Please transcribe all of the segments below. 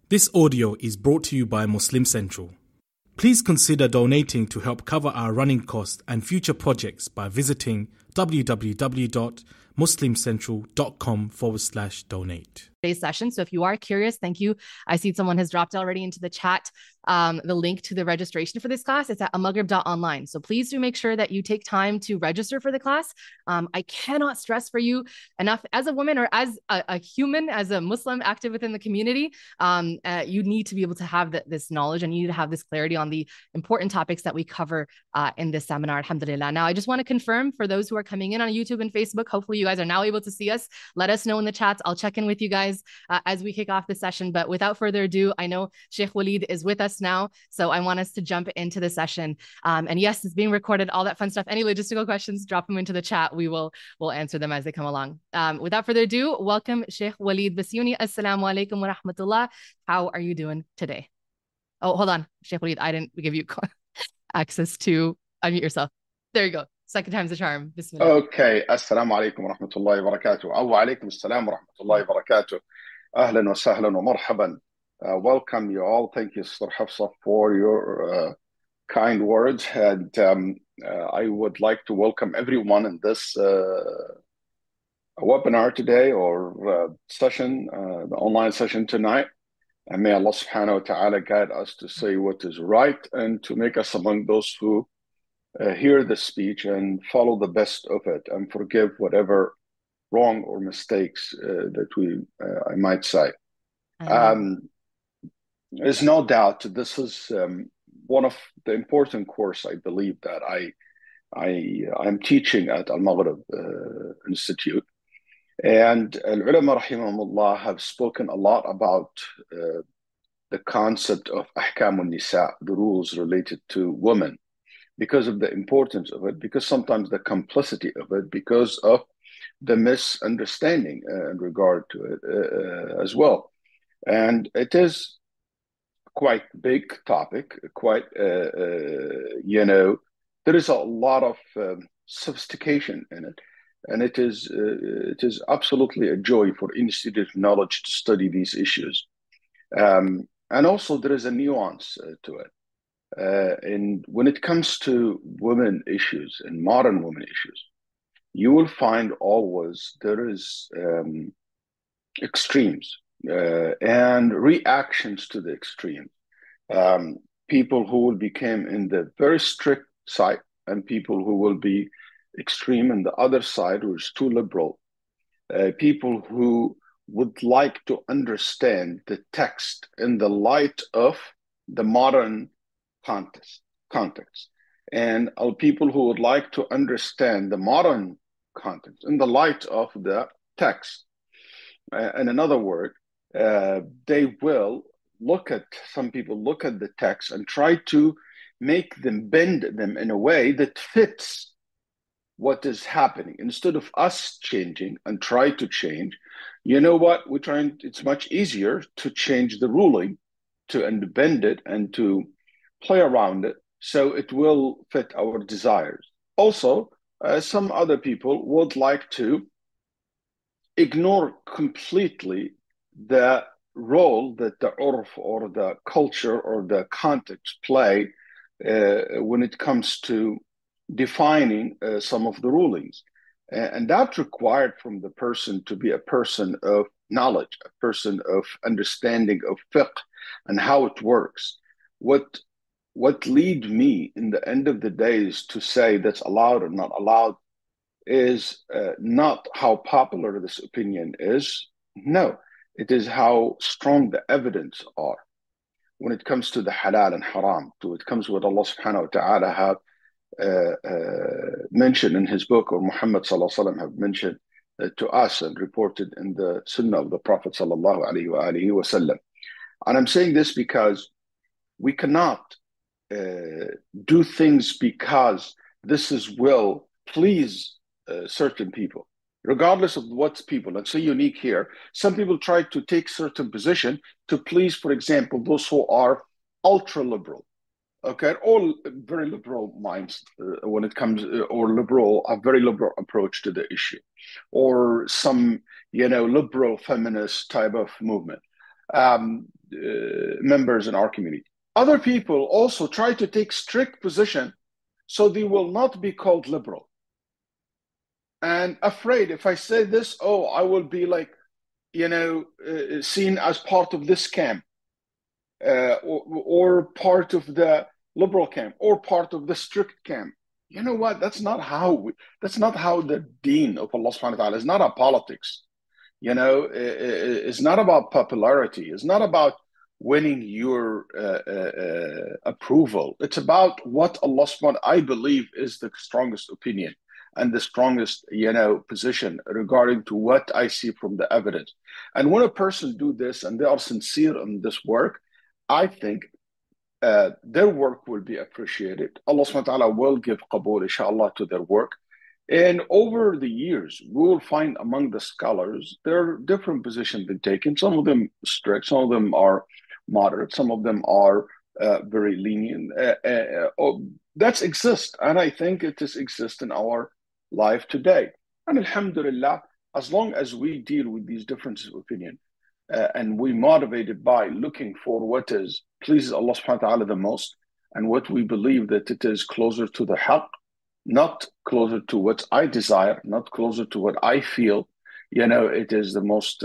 This audio is brought to you by Muslim Central. Please consider donating to help cover our running costs and future projects by visiting www.muslimcentral.com/donate. Today's session. So if you are curious, thank you. I see someone has dropped already into the chat the link to the registration for this class. It's at almaghrib.online. So please do make sure that you take time to register for the class. I cannot stress for you enough as a woman or as a human, as a Muslim active within the community, you need to be able to have this knowledge and you need to have this clarity on the important topics that we cover in this seminar, alhamdulillah. Now, I just want to confirm for those who are coming in on YouTube and Facebook, hopefully you guys are now able to see us. Let us know in the chats. I'll check in with you guys as we kick off the session. But without further ado, I know Sheikh Waleed is with us now, so I want us to jump into the session. And yes, it's being recorded, all that fun stuff. Any logistical questions, drop them into the chat. We'll answer them as they come along. Without further ado, welcome Sheikh Waleed Bassiouni. Assalamu alaikum wa rahmatullah. How are you doing today? Oh, hold on, Sheikh Waleed, I didn't give you access to unmute yourself. There you go. Second time's the charm. Bismillah. Okay. Assalamu alaikum wa rahmatullahi wa barakatuh. Wa alaikum assalam wa rahmatullahi wa barakatuh. Ahlan wa sahlan wa marhaban. Welcome you all. Thank you, Sister Hafsa, for your kind words. And I would like to welcome everyone in this webinar today or session, the online session tonight. And may Allah subhanahu wa ta'ala guide us to say what is right and to make us among those who hear the speech and follow the best of it and forgive whatever wrong or mistakes that I might say. There's no doubt this is one of the important course I believe that I'm teaching at Al-Maghrib Institute. And al-ulama rahimahumullah have spoken a lot about the concept of ahkam al-nisa, the rules related to women, because of the importance of it, because sometimes the complicity of it, because of the misunderstanding in regard to it as well. And it is quite big topic, quite, there is a lot of sophistication in it. And it is absolutely a joy for any student of knowledge to study these issues. And also there is a nuance to it. And when it comes to women issues and modern women issues, you will find always there is extremes and reactions to the extreme. People who will become in the very strict side and people who will be extreme in the other side, which is too liberal. People who would like to understand the text in the light of the modern context, and people who would like to understand the modern context in the light of the text. In another word, they will some people look at the text and try to make them bend them in a way that fits what is happening. Instead of us changing and try to change, you know what? It's much easier to change the ruling, to bend it and to play around it so it will fit our desires. Also, some other people would like to ignore completely the role that the urf or the culture or the context play when it comes to defining some of the rulings. And that required from the person to be a person of knowledge, a person of understanding of fiqh and how it works. What lead me in the end of the day is to say that's allowed or not allowed is not how popular this opinion is. No, it is how strong the evidence are when it comes to the halal and haram, to it comes what Allah subhanahu wa ta'ala have mentioned in his book, or Muhammad sallallahu alaihi wasallam have mentioned to us and reported in the sunnah of the Prophet sallallahu alaihi wasallam. And I'm saying this because we cannot do things because this will please certain people, regardless of what's people. Let's say unique here. Some people try to take certain position to please, for example, those who are ultra liberal. Okay, all very liberal minds when it comes, or a very liberal approach to the issue, or some liberal feminist type of movement. members in our community. Other people also try to take strict position so they will not be called liberal. And afraid if I say this, oh, I will be like, seen as part of this camp, or part of the liberal camp, or part of the strict camp. You know what? That's not how the deen of Allah subhanahu wa ta'ala is. Not a politics. It's not about popularity. It's not about winning your approval. It's about what Allah subhanahu I believe is the strongest opinion and the strongest, position regarding to what I see from the evidence. And when a person do this and they are sincere in this work, I think their work will be appreciated. Allah subhanahu wa ta'ala will give qabul, inshallah, to their work. And over the years, we will find among the scholars, there are different positions been taken. Some of them strict, some of them are moderate, some of them are very lenient. That's exist. And I think it is exist in our life today. And alhamdulillah, as long as we deal with these differences of opinion, and we motivated by looking for what is pleases Allah subhanahu wa ta'ala the most, and what we believe that it is closer to the haqq, not closer to what I desire, not closer to what I feel, it is the most,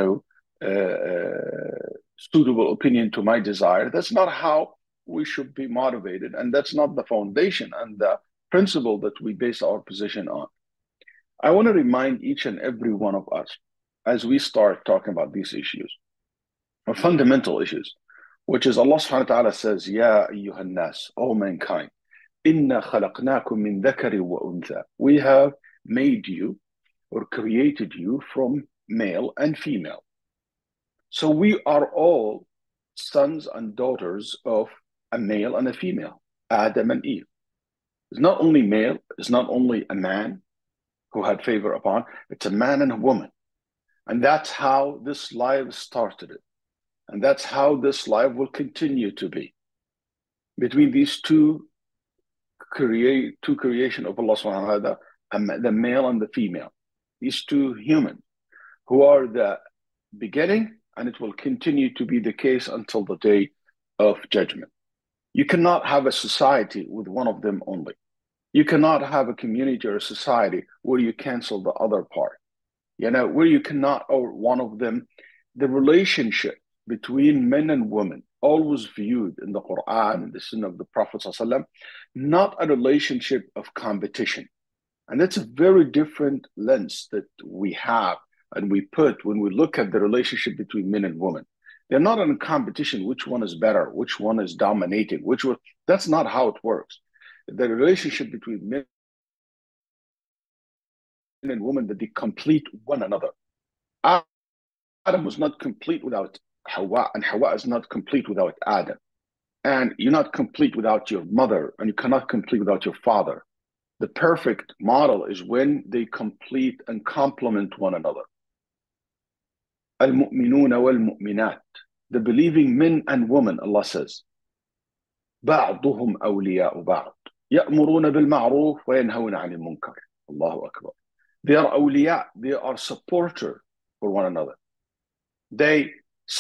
suitable opinion to my desire. That's not how we should be motivated. And that's not the foundation and the principle that we base our position on. I want to remind each and every one of us, as we start talking about these issues, or fundamental issues, which is Allah subhanahu wa ta'ala says, Ya ayyuhan nas, O mankind, inna khalaqnakum min dhakari wa untha. We have made you or created you from male and female. So we are all sons and daughters of a male and a female, Adam and Eve. It's not only male, it's not only a man who had favor upon, it's a man and a woman. And that's how this life started. And that's how this life will continue to be. Between these two creation of Allah subhanahu wa ta'ala, the male and the female, these two humans who are the beginning, and it will continue to be the case until the day of judgment. You cannot have a society with one of them only. You cannot have a community or a society where you cancel the other part. Where you cannot, or one of them, the relationship between men and women, always viewed in the Quran and the Sunnah of the Prophet ﷺ, not a relationship of competition. And that's a very different lens that we have and we put when we look at the relationship between men and women. They're not in competition, which one is better, which one is dominating, that's not how it works. The relationship between men and women, that they complete one another. Adam was not complete without Hawa, and Hawa is not complete without Adam. And you're not complete without your mother, and you cannot complete without your father. The perfect model is when they complete and complement one another. Al-mu'minuna wal-mu'minat, the believing men and women, Allah says, بَعْضُهُمْ أَوْلِيَاءُ بَعْض يَأْمُرُونَ بِالْمَعْرُوفِ وَيَنْهَوْنَ عَنِ الْمُنْكَرِ. Allahu Akbar. They are awliya, they are supporter for one another. They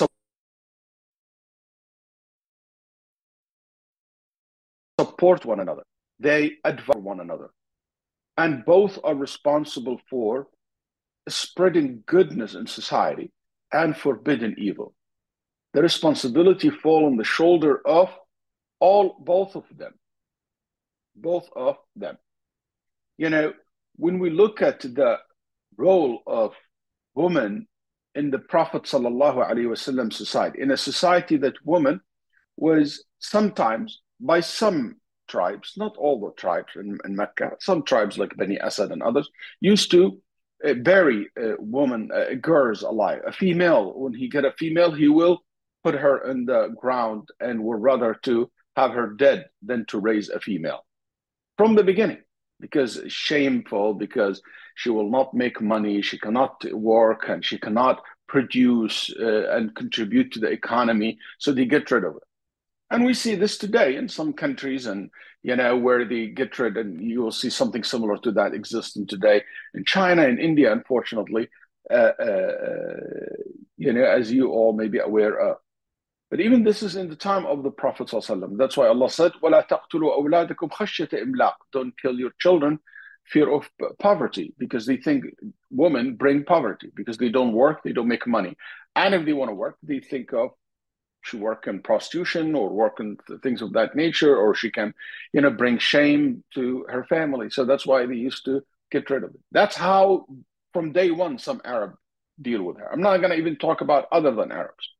support one another. They advise one another. And both are responsible for spreading goodness in society and forbidding evil. The responsibility falls on the shoulder of both of them. Both of them. When we look at the role of women in the Prophet ﷺ society, in a society that woman was sometimes, by some tribes, not all the tribes in Mecca, some tribes like Bani Asad and others, used to bury girls alive. A female, when he get a female, he will put her in the ground and would rather to have her dead than to raise a female. From the beginning, because it's shameful, because she will not make money, she cannot work, and she cannot produce and contribute to the economy, so they get rid of it. And we see this today in some countries, and where they get rid, and you will see something similar to that existing today in China and India. Unfortunately, as you all may be aware of. But even this is in the time of the Prophet ﷺ. That's why Allah said, وَلَا تَقْتُلُوا أَوْلَادَكُمْ خَشْيَةَ إِمْلَاقٍ. Don't kill your children, fear of poverty, because they think women bring poverty, because they don't work, they don't make money. And if they want to work, they think of she work in prostitution or work in things of that nature, or she can, bring shame to her family. So that's why they used to get rid of it. That's how, from day one, some Arab deal with her. I'm not going to even talk about other than Arabs.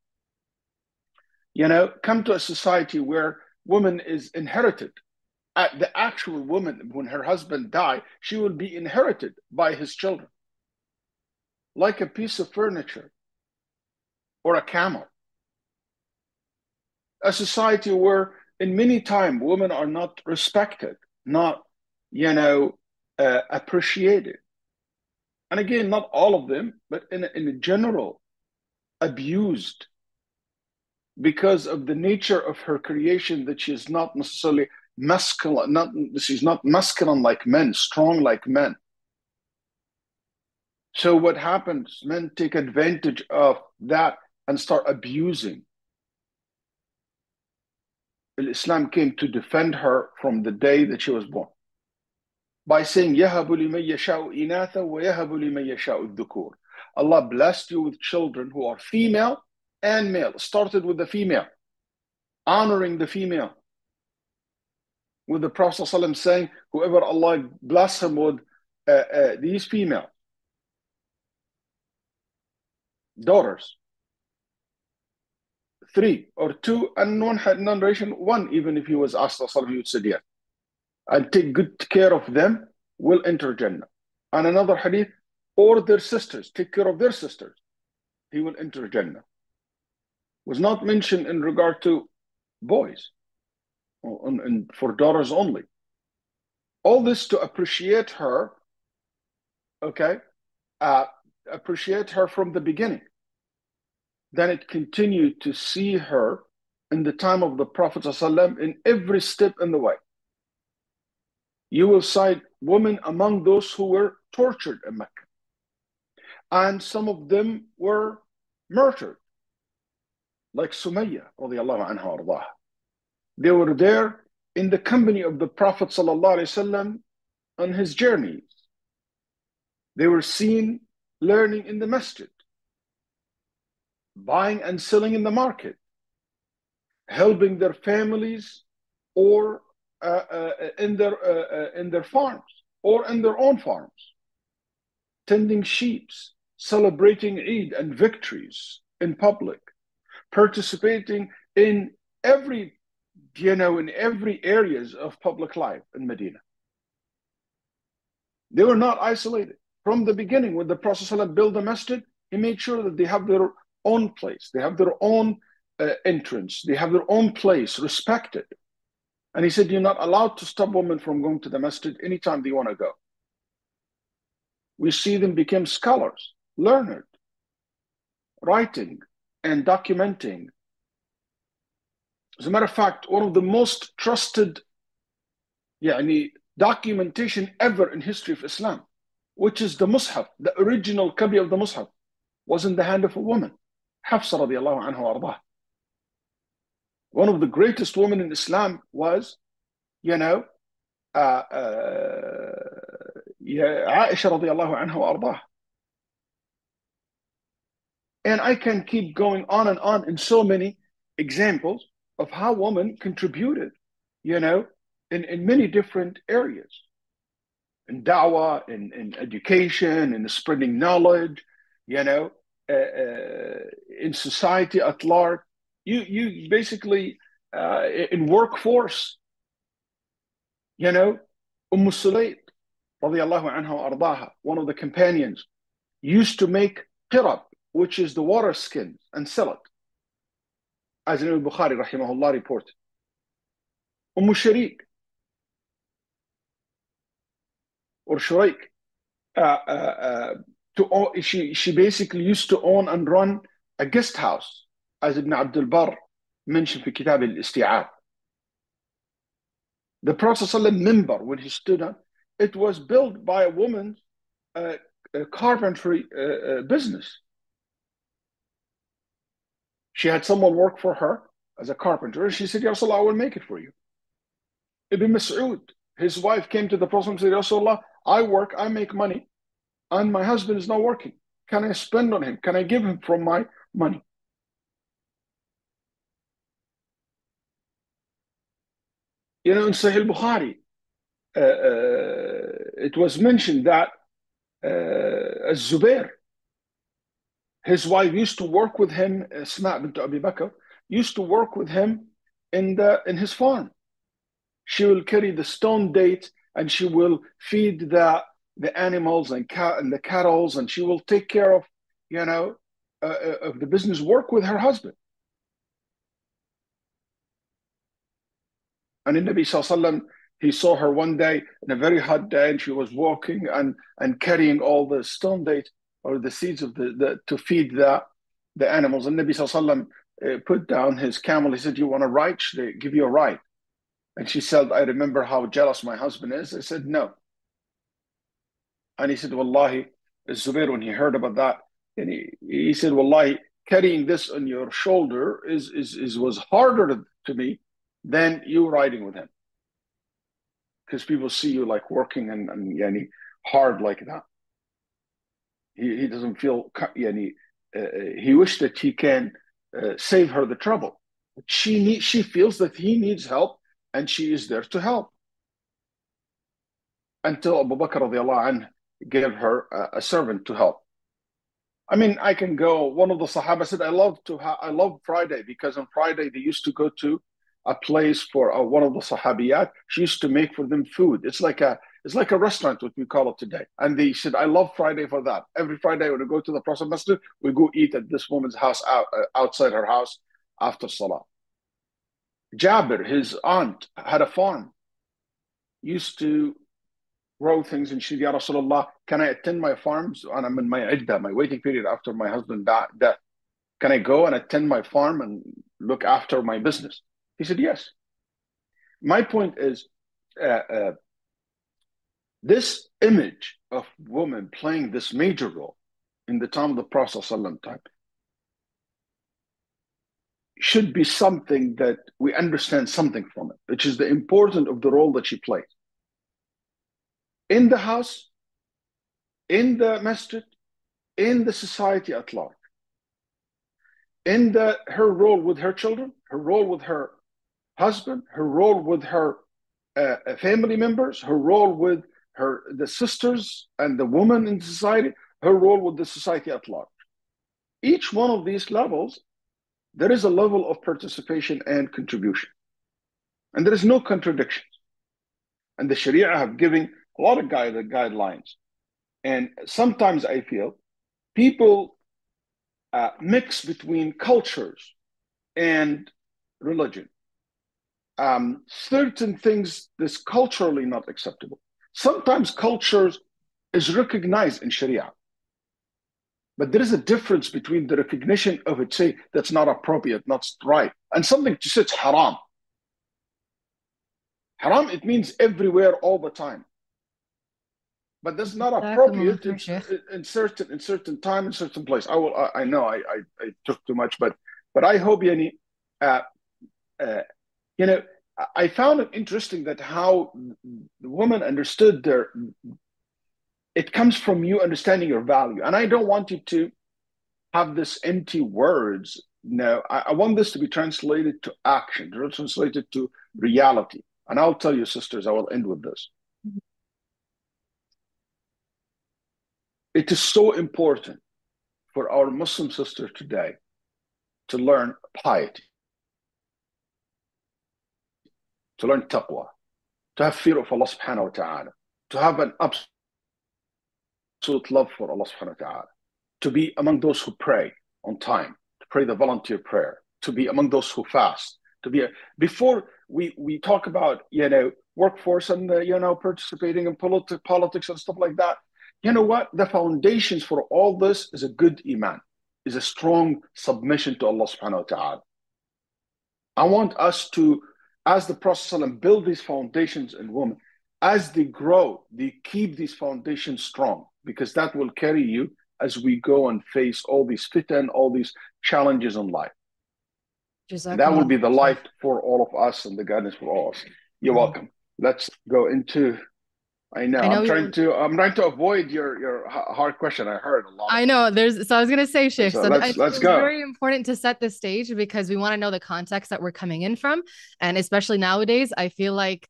Come to a society where woman is inherited. The actual woman, when her husband died, she will be inherited by his children, like a piece of furniture or a camel. A society where in many times women are not respected, not, appreciated. And again, not all of them, but in general, abused because of the nature of her creation, that she is not necessarily masculine, she's not masculine like men, strong like men. So what happens? Men take advantage of that and start abusing. Islam came to defend her from the day that she was born by saying, يَهَبُ لِمَن يَشَاءُ إِنَاثًا وَيَهَبُ لِمَن يَشَاءُ الذُّكُورَ. Allah blessed you with children who are female and male. Started with the female, honoring the female, with the Prophet ﷺ saying, whoever Allah bless him with these female daughters, 3 or 2, and one had narration 1, even if he was asked, he would say yes. And take good care of them, will enter Jannah. And another hadith, or their sisters, take care of their sisters, he will enter Jannah. Was not mentioned in regard to boys, and for daughters only. All this to appreciate her, appreciate her from the beginning. Then it continued to see her in the time of the Prophet ﷺ in every step in the way. You will cite women among those who were tortured in Mecca. And some of them were murdered, like Sumayya, radiallahu anha ardaha. They were there in the company of the Prophet ﷺ on his journeys. They were seen learning in the masjid, buying and selling in the market, helping their families, or in their farms, or in their own farms, tending sheep, celebrating Eid and victories in public, participating in every areas of public life in Medina. They were not isolated. From the beginning, when the Prophet ﷺ built the masjid, he made sure that they have their own place, they have their own entrance, they have their own place respected. And he said, you're not allowed to stop women from going to the masjid anytime they want to go. We see them become scholars, learned, writing and documenting. As a matter of fact, one of the most trusted documentation ever in history of Islam, which is the Mus'haf, the original copy of the Mus'haf, was in the hand of a woman, Hafsa radiallahu anha wa ardaha. One of the greatest women in Islam was, Aisha radiallahu anha wa ardaha. And I can keep going on and on in so many examples of how women contributed, in many different areas. In da'wah, in education, in spreading knowledge, in society at large. You basically, in workforce, Sulaym, radiallahu anha wa ardaha, one of the companions, used to make qirab, which is the water skins, and sell it. As Imam Bukhari, rahimahullah, reported. Sharik, or Shuraik, she basically used to own and run a guest house, as Ibn Abdul Barr mentioned in Kitab al-Isti'ab. The Prophet ﷺ minbar, when he stood up, it was built by a woman carpentry business. She had someone work for her as a carpenter, and she said, Ya Rasulullah, I will make it for you. Ibn Mas'ud, his wife came to the Prophet and said, Ya Rasulullah, I work, I make money, and my husband is not working. Can I spend on him? Can I give him from my money? In Sahih Bukhari, it was mentioned that Zubair, his wife used to work with him, Asma bint Abi Bakr, used to work with him in his farm. She will carry the stone date and she will feed the animals and the cattle, and she will take care of, of the business work with her husband. And in Nabi Sallallahu Alaihi Wasallam, he saw her one day in a very hot day, and she was walking and carrying all the stone date or the seeds of to feed the animals. And Nabi Sallallahu Alaihi Wasallam put down his camel. He said, "You want a ride? Should they give you a ride?" And she said, "I remember how jealous my husband is." I said, "No." And he said, "Wallahi," Zubair, when he heard about that, and he said, "Wallahi, carrying this on your shoulder was harder to me than you riding with him." Because people see you like working and hard like that. He doesn't feel, he wished that he can save her the trouble. She feels that he needs help, and she is there to help. Until Abu Bakr radiallahu anh gave her a servant to help. I mean, I can go. One of the Sahaba said, I love Friday, because on Friday they used to go to a place for one of the Sahabiyat. She used to make for them food. It's like a restaurant, what we call it today. And they said, I love Friday for that. Every Friday when we go to the Prophet Masjid, we go eat at this woman's house outside her house after Salah. Jabir, his aunt, had a farm. Used to grow things, and she said, Ya Rasulullah, can I attend my farms? And I'm in my iddah, my waiting period after my husband's death. Can I go and attend my farm and look after my business? He said, yes. My point is, this image of women playing this major role in the time of the Prophet ﷺ should be something that we understand something from it, which is the importance of the role that she plays. In the house, in the masjid, in the society at large. In her role with her children, her role with her husband, her role with her family members, her role with the sisters and the women in society, her role with the society at large. Each one of these levels, there is a level of participation and contribution. And there is no contradiction. And the Sharia have given a lot of guidelines. And sometimes I feel people mix between cultures and religion. Certain things that's culturally not acceptable. Sometimes cultures is recognized in Sharia. But there is a difference between the recognition of it, say, that's not appropriate, not right, and something to say it's haram. Haram, it means everywhere all the time. But that's not appropriate in certain time, in certain place. I know I took too much, but I hope, I found it interesting that how the woman understood it comes from you understanding your value. And I don't want you to have this empty words. No, I want this to be translated to action, translated to reality. And I'll tell you, sisters, I will end with this. It is so important for our Muslim sisters today to learn piety, to learn taqwa, to have fear of Allah subhanahu wa ta'ala, to have an absolute love for Allah subhanahu wa ta'ala, to be among those who pray on time, to pray the volunteer prayer, to be among those who fast, to be before we talk about workforce and participating in politics and stuff like that. You know what? The foundations for all this is a good iman, is a strong submission to Allah subhanahu wa ta'ala. I want us to, as the Prophet ﷺ build these foundations in women, as they grow, they keep these foundations strong, because that will carry you as we go and face all these fitan, all these challenges in life. And that will be the light for all of us and the guidance for all of us. You're welcome. Let's go into. I'm trying to avoid your hard question. I heard a lot. I know so I was going to say, Sheikh, so let's go. It's very important to set the stage, because we want to know the context that we're coming in from. And especially nowadays, I feel like,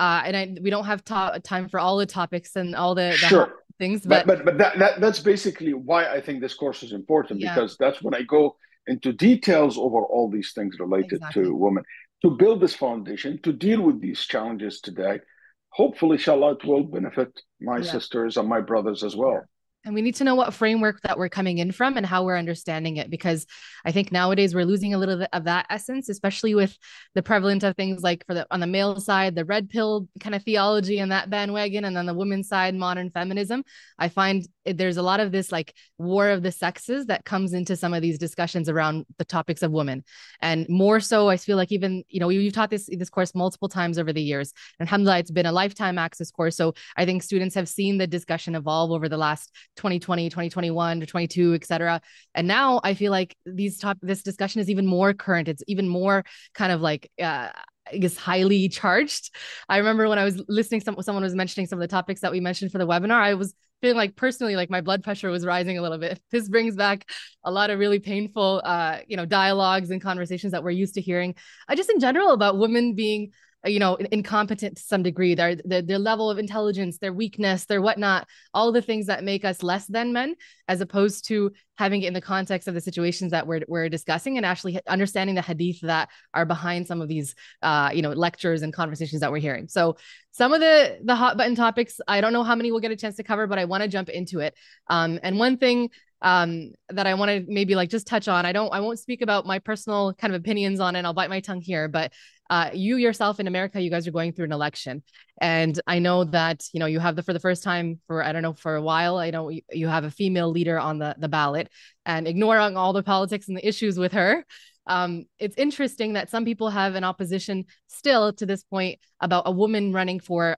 we don't have time for all the topics and all the sure things, but that's basically why I think this course is important, because that's when I go into details over all these things related to women, to build this foundation, to deal with these challenges today. Hopefully, inshallah, it will benefit my sisters and my brothers as well. And we need to know what framework that we're coming in from and how we're understanding it, because I think nowadays we're losing a little bit of that essence, especially with the prevalence of things like on the male side, the red pill kind of theology and that bandwagon, and then the women's side, modern feminism. I find there's a lot of this like war of the sexes that comes into some of these discussions around the topics of women. And more so, I feel like even, you've taught this course multiple times over the years. And alhamdulillah, it's been a lifetime access course. So I think students have seen the discussion evolve over the last 2020, 2021 to 22, et cetera. And now I feel like this discussion is even more current. It's even more kind of like, I guess, highly charged. I remember when I was listening, someone was mentioning some of the topics that we mentioned for the webinar. I was feeling like personally, like my blood pressure was rising a little bit. This brings back a lot of really painful, dialogues and conversations that we're used to hearing, just in general about women being, incompetent to some degree, their level of intelligence, their weakness, their whatnot, all the things that make us less than men, as opposed to having it in the context of the situations that we're discussing, and actually understanding the hadith that are behind some of these, lectures and conversations that we're hearing. So some of the hot button topics, I don't know how many we'll get a chance to cover, but I want to jump into it. And one thing that I want to maybe like just touch on, I won't speak about my personal kind of opinions on it. I'll bite my tongue here, but you yourself in America, you guys are going through an election. And I know that, you have for the first time for a while, I know you have a female leader on the ballot, and ignoring all the politics and the issues with her. It's interesting that some people have an opposition still to this point about a woman running for,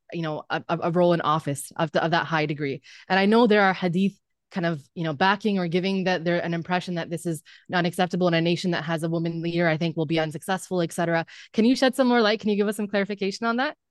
a role in office of that high degree. And I know there are hadith kind of, backing or giving that there an impression that this is not acceptable in a nation that has a woman leader, I think will be unsuccessful, et cetera. Can you shed some more light? Can you give us some clarification on that?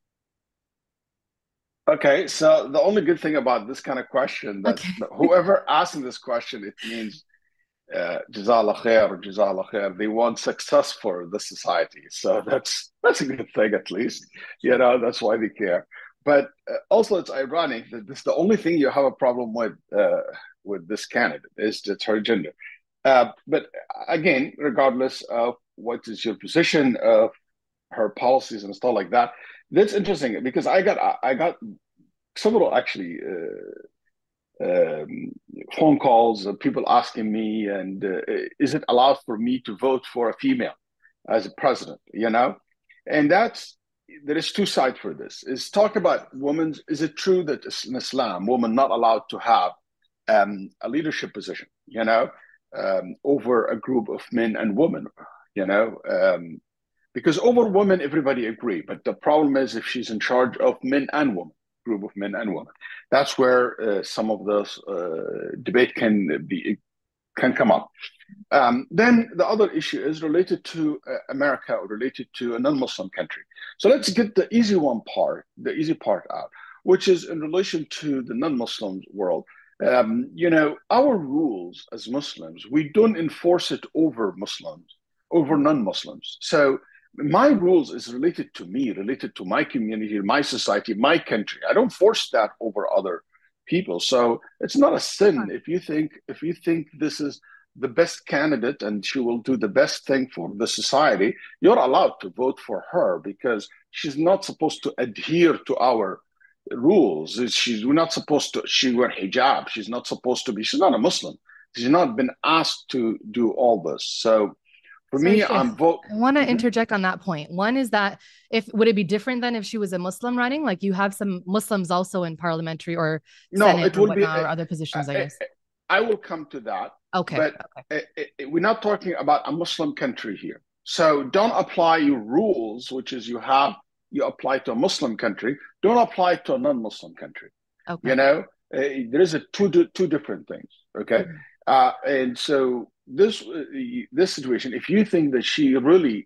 Okay, so the only good thing about this kind of question, that whoever asking this question, it means Jazakallah khair or Jazakallah khair, they want success for the society. So that's a good thing, at least. That's why they care. But also, it's ironic that this is the only thing you have a problem with this candidate is that her gender. But again, regardless of what is your position of her policies and stuff like that, that's interesting, because I got several actually phone calls of people asking me, and is it allowed for me to vote for a female as a president? And there is two sides for this. Is talk about women. Is it true that in Islam, women not allowed to have a leadership position, over a group of men and women, because over women, everybody agree. But the problem is if she's in charge of men and women, group of men and women, that's where some of those debate can come up. Then the other issue is related to America, or related to a non-Muslim country. So let's get the easy part out, which is in relation to the non-Muslim world. Our rules as Muslims, we don't enforce it over non-Muslims. So my rules is related to me, related to my community, my society, my country. I don't force that over other people. So it's not a sin if you think this is the best candidate and she will do the best thing for the society. You're allowed to vote for her, because she's not supposed to adhere to our rules. We're not supposed to. She wear hijab. She's not supposed to be. She's not a Muslim. She's not been asked to do all this. So for me, I want to interject on that point. One is that would it be different than if she was a Muslim running? Like you have some Muslims also in parliamentary or Senate or other positions, I guess. I will come to that. Okay. But we're not talking about a Muslim country here. So don't apply your rules, which is you have you apply to a Muslim country, don't apply to a non-Muslim country. Okay. You know, there is two different things. Okay, and so this situation, if you think that she really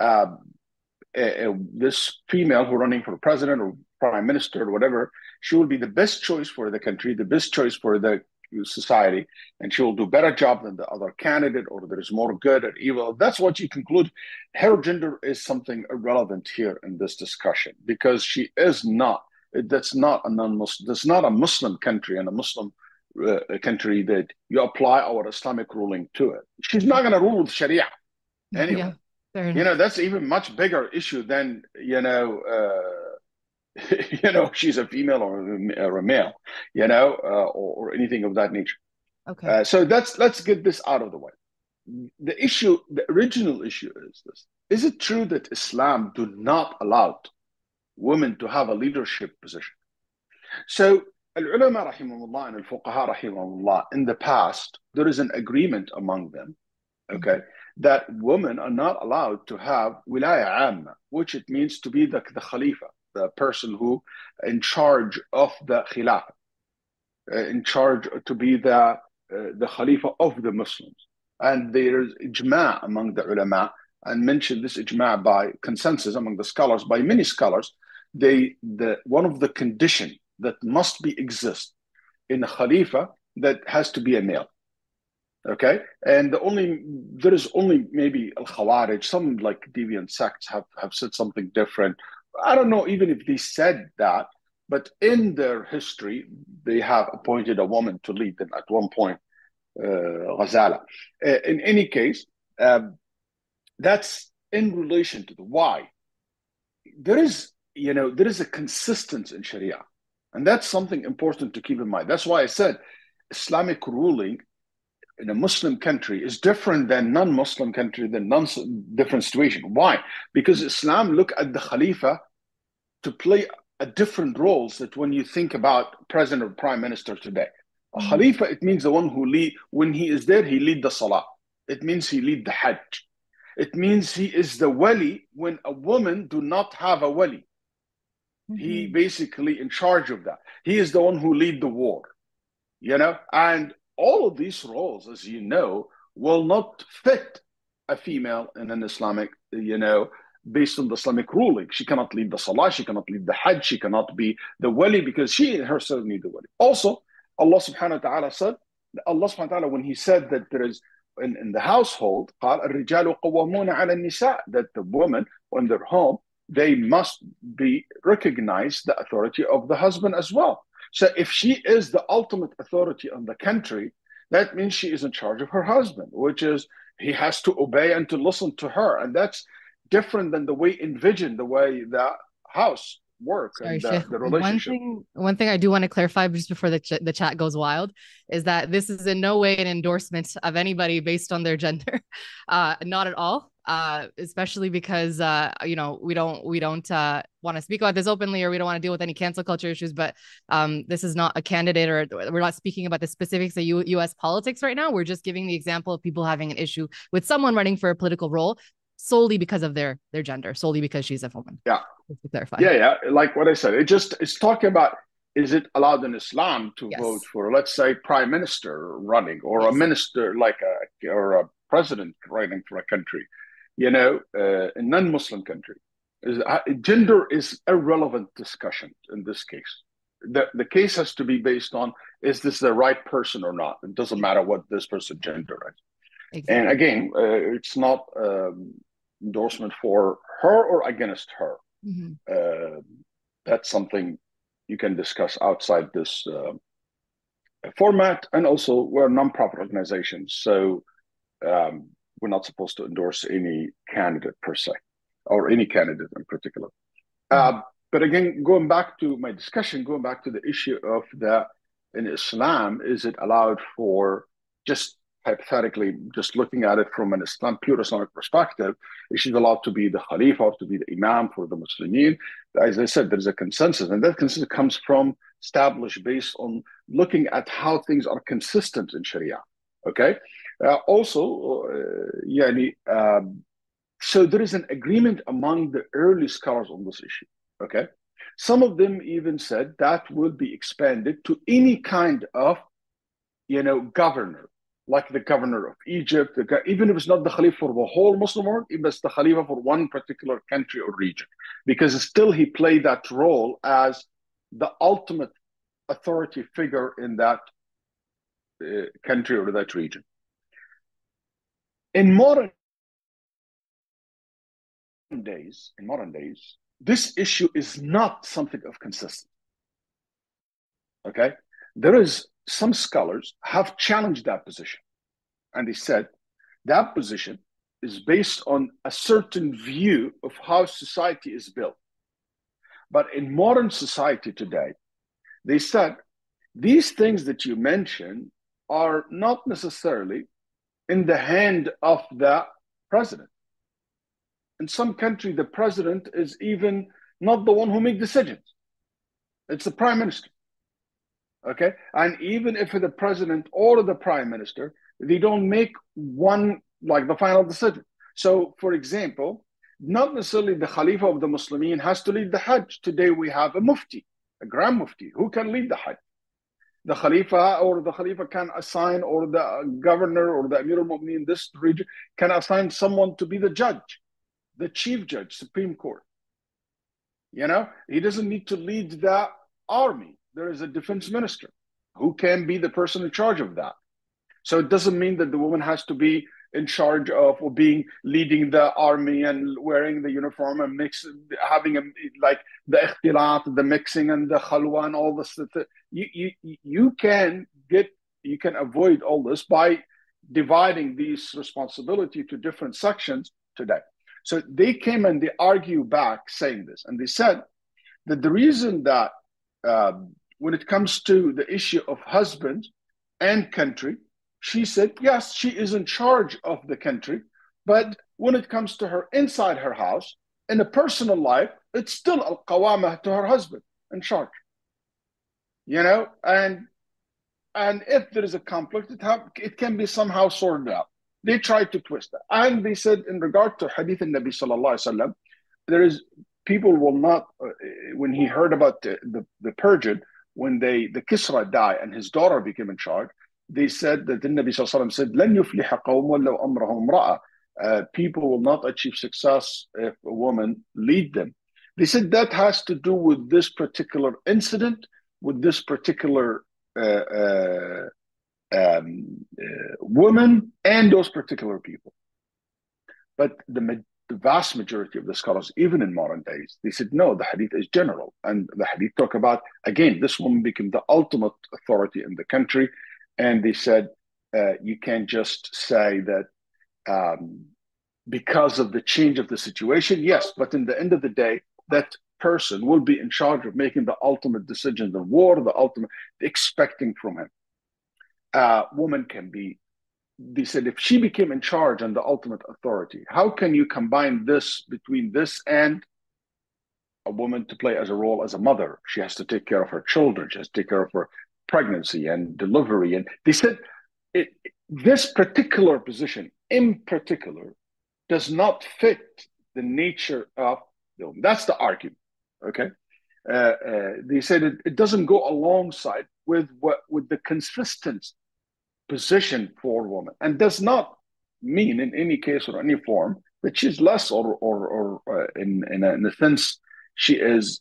this female who running for president or prime minister or whatever, she will be the best choice for the country, the best choice for the society, and she will do better job than the other candidate, or there's more good or evil. That's what you conclude. Her gender is something irrelevant here in this discussion, because she is not. That's not a non-Muslim. That's not a Muslim country, and a Muslim country that you apply our Islamic ruling to it. She's not going to rule with Sharia anyway. Yeah, fair enough. That's even much bigger issue than she's a female or a male, or anything of that nature. Okay. So let's get this out of the way. The original issue is this: is it true that Islam do not allow women to have a leadership position? So al-ulama rahimahullah and al-fuqaha rahimahullah, in the past, there is an agreement among them, okay, that women are not allowed to have wilaya amma, which it means to be the khalifa, the person who in charge of the khilafah, in charge to be the khalifa of the Muslims. And there is ijma' among the ulama, and mentioned this ijma' by consensus among the scholars, by many scholars. One of the condition that must be exist in a khalifa, that has to be a male. Okay, and there is only maybe al-Khawarij, some like deviant sects have said something different. I don't know even if they said that, but in their history, they have appointed a woman to lead them at one point, Ghazala. In any case, that's in relation to the why. There is a consistency in Sharia, and that's something important to keep in mind. That's why I said Islamic ruling in a Muslim country is different than non-Muslim country, different situation. Why? Because Islam look at the Khalifa to play a different roles that when you think about president or prime minister today. A Khalifa, it means the one who lead, when he is there, he lead the Salah. It means he lead the Hajj. It means he is the wali when a woman do not have a wali. He basically in charge of that. He is the one who lead the war, and all of these roles, as you know, will not fit a female in an Islamic, based on the Islamic ruling. She cannot lead the Salah, she cannot lead the Hajj, she cannot be the wali, because she herself need the wali. Also, Allah subhanahu wa ta'ala said, when he said that there is in the household, قال الرجال قوامون على النساء, that the women when they're home, they must be recognize the authority of the husband as well. So if she is the ultimate authority on the country, that means she is in charge of her husband, which is he has to obey and to listen to her. And that's different than the way envisioned, the way the house work. Sorry, and the relationship. One thing I do want to clarify just before the chat goes wild is that this is in no way an endorsement of anybody based on their gender. Not at all. Especially because we don't want to speak about this openly, or we don't want to deal with any cancel culture issues. But this is not a candidate, or we're not speaking about the specifics of U.S. politics right now. We're just giving the example of people having an issue with someone running for a political role solely because of their gender, solely because she's a woman. Yeah. Just to clarify. Yeah. Like what I said, it's talking about, is it allowed in Islam to vote for, let's say, prime minister running, or a minister, or a president running for a country? A non-Muslim country. Gender is irrelevant discussion in this case. The case has to be based on, is this the right person or not? It doesn't matter what this person's gender is. Exactly. And again, it's not endorsement for her or against her. That's something you can discuss outside this format. And also, we're a non-profit organization, so we're not supposed to endorse any candidate per se, or any candidate in particular. But again, going back to my discussion, going back to the issue of in Islam, is it allowed for, just hypothetically, just looking at it from an pure Islamic perspective, is she allowed to be the Khalifa or to be the Imam for the Muslimin? As I said, there's a consensus, and that consensus comes from established based on looking at how things are consistent in Sharia. Okay. Also, So there is an agreement among the early scholars on this issue. Okay, some of them even said that will be expanded to any kind of, governor, like the governor of Egypt, even if it's not the Khalifa for the whole Muslim world, if it's the Khalifa for one particular country or region, because still he played that role as the ultimate authority figure in that country or that region. In modern days, this issue is not something of consistency. Okay, there is some scholars have challenged that position, and they said that position is based on a certain view of how society is built. But in modern society today, they said these things that you mentioned are not necessarily in the hand of the president. In some country, the president is even not the one who makes decisions. It's the prime minister. Okay? And even if the president or the prime minister, they don't make one, like the final decision. So, for example, not necessarily the Khalifa of the Muslimin has to lead the Hajj. Today we have a Mufti, a Grand Mufti, who can lead the Hajj. The Khalifa can assign, or the governor or the Amir al-Mu'minin in this region can assign someone to be the judge, the chief judge, Supreme Court. He doesn't need to lead the army. There is a defense minister who can be the person in charge of that. So it doesn't mean that the woman has to be in charge of or leading the army and wearing the uniform and having like the ikhtilat, the mixing and the khalwa and all this. You can avoid all this by dividing these responsibility to different sections today. So they came and they argue back saying this, and they said that the reason that when it comes to the issue of husband and country, she said, yes, she is in charge of the country, but when it comes to her inside her house, in a personal life, it's still al-qawamah to her husband in charge. And if there is a conflict, it can be somehow sorted out. They tried to twist that. And they said, in regard to Hadith al-Nabi sallallahu alaihi wasallam, people will not, when he heard about the Persian, when the Kisra died and his daughter became in charge, they said that the Nabi sallallahu alaihi wasallam said, لَن يُفْلِحَ قَوْمٌ لَوْ أَمْرَهُمْ امْرَأَةٌ. People will not achieve success if a woman lead them. They said that has to do with this particular incident, with this particular woman and those particular people. But the vast majority of the scholars, even in modern days, they said, no, the hadith is general. And the hadith talk about, again, this woman became the ultimate authority in the country. And they said, you can't just say that because of the change of the situation. Yes, but in the end of the day, that person will be in charge of making the ultimate decisions of war, the ultimate expecting from him. Woman can be, they said, if she became in charge and the ultimate authority, how can you combine this between this and a woman to play as a role as a mother? She has to take care of her children. She has to take care of her pregnancy and delivery. And they said this particular position in particular does not fit the nature of the woman. That's the argument. Okay. They said it doesn't go alongside with the consistent position for a woman, and does not mean in any case or any form that she's less or in a sense she is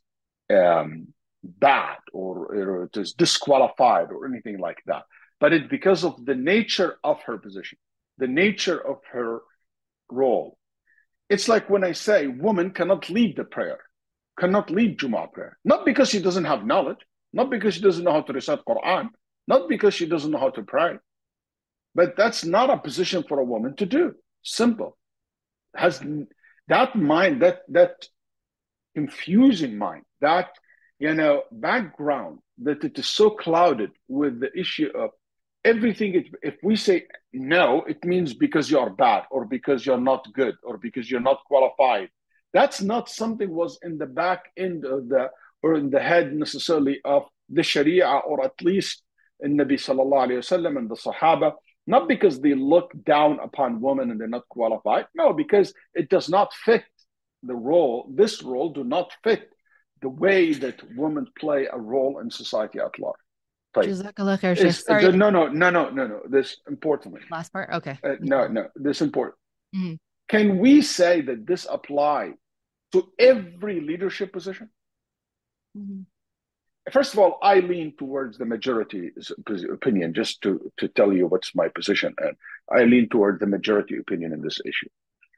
bad or it is disqualified or anything like that. But it's because of the nature of her position, the nature of her role. It's like when I say woman cannot lead the prayer, cannot lead Jumu'ah prayer, not because she doesn't have knowledge, not because she doesn't know how to recite Quran, not because she doesn't know how to pray, but that's not a position for a woman to do. Simple. Has that mind, that confusing mind, that background, that it is so clouded with the issue of everything. If we say no, it means because you are bad, or because you're not good, or because you're not qualified. That's not something was in the back end of or in the head necessarily of the Sharia, or at least in Nabi sallallahu alayhi wasallam and the Sahaba. Not because they look down upon women and they're not qualified. No, because it does not fit the role. This role do not fit the way that women play a role in society at large. Jazakallah khair, Sheikh. Sorry. No. This importantly. Last part? Okay. No, this important. Mm-hmm. Can we say that this apply to every leadership position? Mm-hmm. First of all, I lean towards the majority opinion, just to tell you what's my position. And I lean toward the majority opinion in this issue.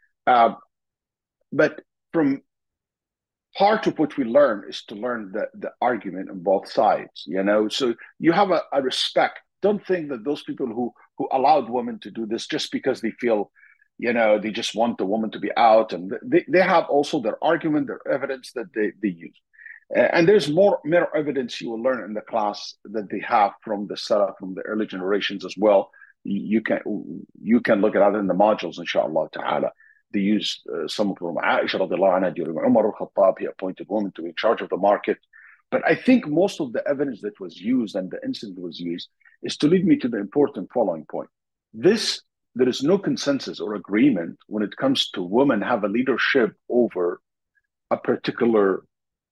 But from part of what we learn is to learn the argument on both sides, So you have a respect. Don't think that those people who allowed women to do this just because they feel, they just want the woman to be out. And they have also their argument, their evidence that they use. And there's more evidence you will learn in the class that they have from the Salaf, from the early generations as well. You can look at it in the modules, inshallah ta'ala. They used some of them. Aisha radiallahu anha during Umar al-Khattab, he appointed women to be in charge of the market. But I think most of the evidence that was used and the incident was used is to lead me to the important following point. There is no consensus or agreement when it comes to women have a leadership over a particular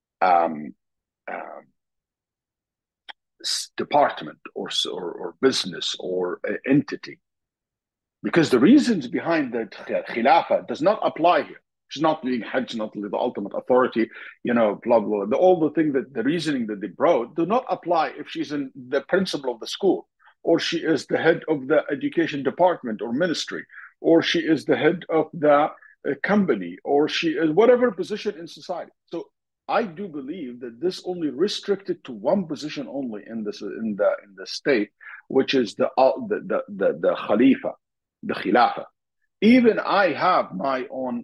department or business or entity, because the reasons behind the khilafah does not apply here. She's not being Hajj, not the ultimate authority, blah, blah, blah. All the things that the reasoning that they brought do not apply if she's in the principal of the school, or she is the head of the education department or ministry, or she is the head of the company, or she is whatever position in society. So I do believe that this only restricted to one position only in the state, which is the Khalifa, the Khilafah. Even I have my own,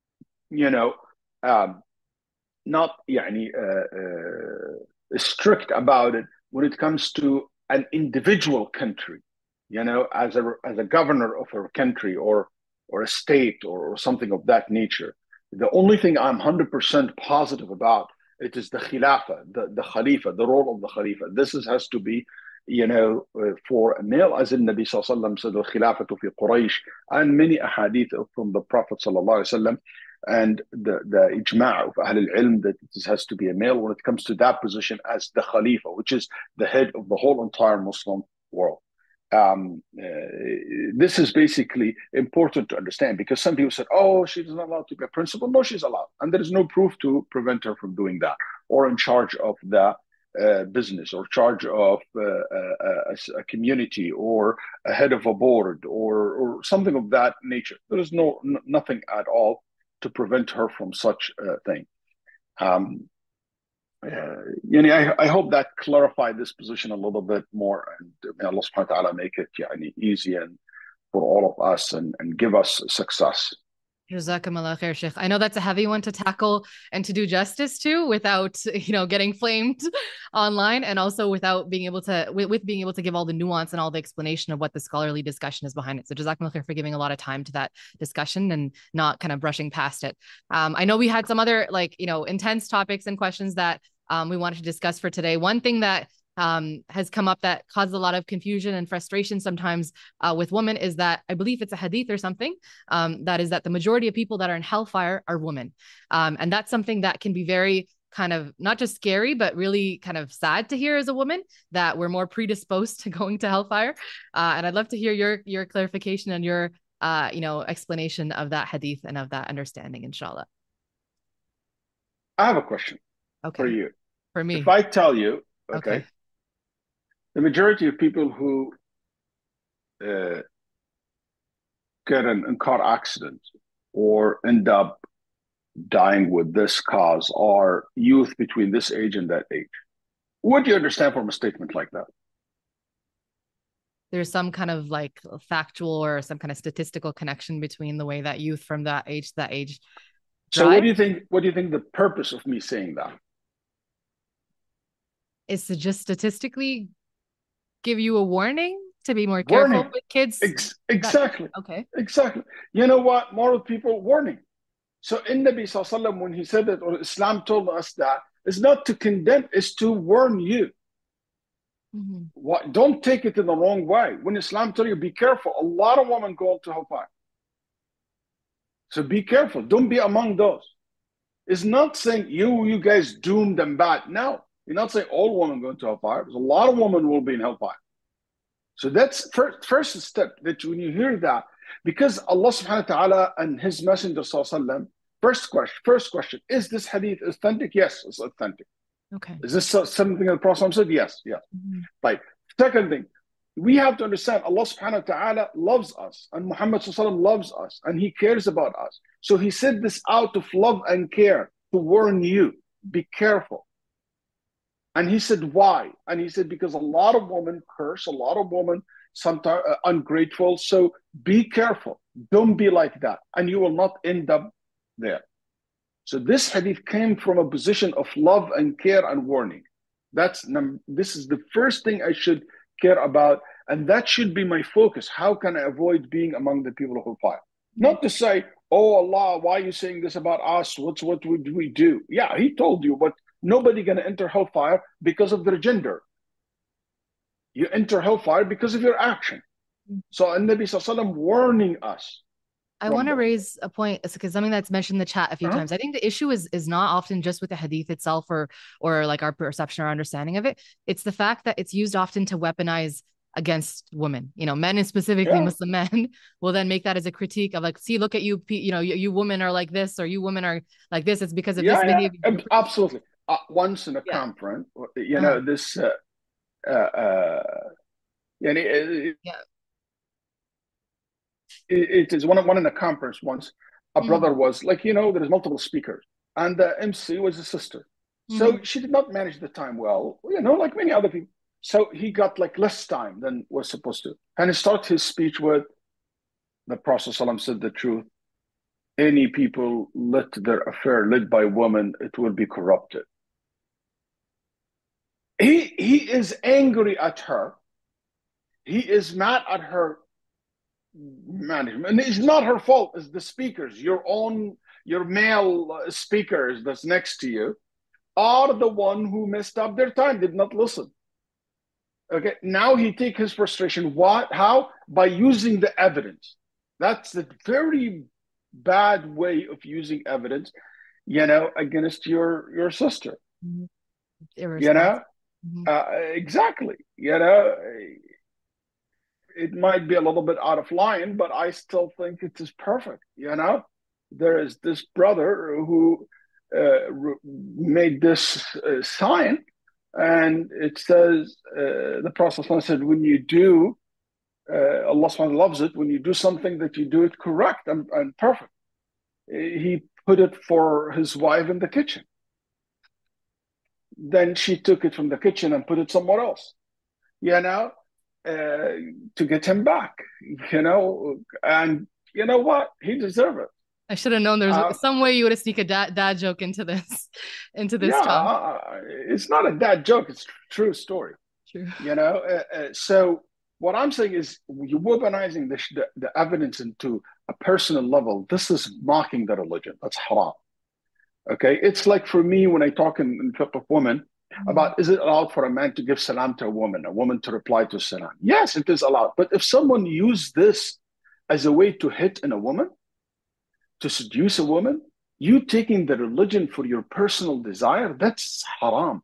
not strict about it when it comes to an individual country, as a governor of a country or a state or something of that nature. The only thing I'm 100% positive about it is the Khilafah, the Khalifa, the role of the Khalifa. This has to be, for a male, as in Nabi Sallallahu Alaihi Wasallam said, Khilafatu fi Quraysh, and many ahadith from the Prophet Sallallahu Alaihi Wasallam, and the ijma' of Ahl al-Ilm that it has to be a male when it comes to that position as the Khalifa, which is the head of the whole entire Muslim world. This is basically important to understand, because some people said, oh, she's not allowed to be a principal. No, she's allowed. And there is no proof to prevent her from doing that, or in charge of the business, or charge of a community, or a head of a board, or something of that nature. There is nothing at all to prevent her from such a thing. I hope that clarified this position a little bit more, and may Allah subhanahu wa ta'ala make it easy and for all of us and give us success. Jazakumullah khair, Sheikh. I know that's a heavy one to tackle and to do justice to without, getting flamed online, and also without being able to, with being able to give all the nuance and all the explanation of what the scholarly discussion is behind it. So Jazakumullah khair for giving a lot of time to that discussion and not kind of brushing past it. I know we had some other intense topics and questions that we wanted to discuss for today. One thing that has come up that causes a lot of confusion and frustration sometimes with women is that, I believe it's a hadith or something, that is that the majority of people that are in hellfire are women. And that's something that can be very kind of not just scary, but really kind of sad to hear as a woman, that we're more predisposed to going to hellfire. And I'd love to hear your clarification and your explanation of that hadith and of that understanding, inshallah. I have a question for you. For me. If I tell you, okay. The majority of people who get in a car accident or end up dying with this cause are youth between this age and that age. What do you understand from a statement like that? There's some kind of factual or some kind of statistical connection between the way that youth from that age to that age drive. So what do you think the purpose of me saying that is? To just statistically give you a warning to be more careful with kids? Exactly. Okay. Exactly. You know what? Moral people, warning. So in Nabi Sallallahu Alaihi Wasallam, when he said that, or Islam told us that, it's not to condemn, it's to warn you. What, don't take it in the wrong way. When Islam tells you, be careful, a lot of women go into hellfire. So be careful. Don't be among those. It's not saying you guys doomed and bad. No, you're not saying all women go into hellfire. There's a lot of women will be in hellfire. So that's first step, that when you hear that, because Allah subhanahu wa ta'ala and His Messenger sallallahu first question, is this hadith authentic? Yes, it's authentic. Okay. Is this something that the Prophet said? Yes, yes. Right. Second thing, we have to understand Allah subhanahu wa ta'ala loves us, and Muhammad sallallahu loves us, and He cares about us. So He said this out of love and care to warn you, be careful. And He said, why? And He said, because a lot of women curse, a lot of women sometimes ungrateful. So be careful. Don't be like that. And you will not end up there. So this hadith came from a position of love and care and warning. This is the first thing I should care about. And that should be my focus. How can I avoid being among the people of hellfire? Not to say, oh Allah, why are you saying this about us? What would we do? Yeah, He told you, but nobody going to enter hellfire because of their gender. You enter hellfire because of your action. So Nabi Sallallahu Alaihi Wasallam warning us. I want to raise a point, because something that's mentioned in the chat a few times. I think the issue is not often just with the hadith itself or like our perception or understanding of it. It's the fact that it's used often to weaponize against women. You know, men, and specifically Muslim men, will then make that as a critique of like, see, look at you, you know, you women are like this, or you women are like this. It's because of this behavior. Absolutely. Once in a conference, you know, this. It is one in a conference once. A brother was like, you know, there's multiple speakers, and the MC was a sister. So she did not manage the time well, you know, like many other people. So he got like less time than was supposed to. And he started his speech with, the Prophet ﷺ said the truth. Any people let their affair led by women, it will be corrupted. He is angry at her. He is mad at her management. And it's not her fault. It's the speakers. Your male speakers that's next to you are the one who messed up their time, did not listen. Okay, now he takes his frustration. What? How? By using the evidence. That's a very bad way of using evidence, you know, against your sister. You know, exactly. You know, it might be a little bit out of line, but I still think it is perfect. You know, there is this brother who made this sign, and it says, the Prophet said, when you do, Allah subhanahu loves it when you do something that you do it correct and perfect. He put it for his wife in the kitchen. Then she took it from the kitchen and put it somewhere else, you know, to get him back, you know. And you know what? He deserved it. I should have known there was some way you would have sneak a dad joke into this talk. It's not a dad joke. It's a true story. True. You know, so what I'm saying is, you're weaponizing the evidence into a personal level. This is mocking the religion. That's haram. Okay, it's like for me when I talk in fiqh of women about, is it allowed for a man to give salam to a woman to reply to salam? Yes, it is allowed. But if someone used this as a way to hit on a woman, to seduce a woman, you taking the religion for your personal desire, that's haram.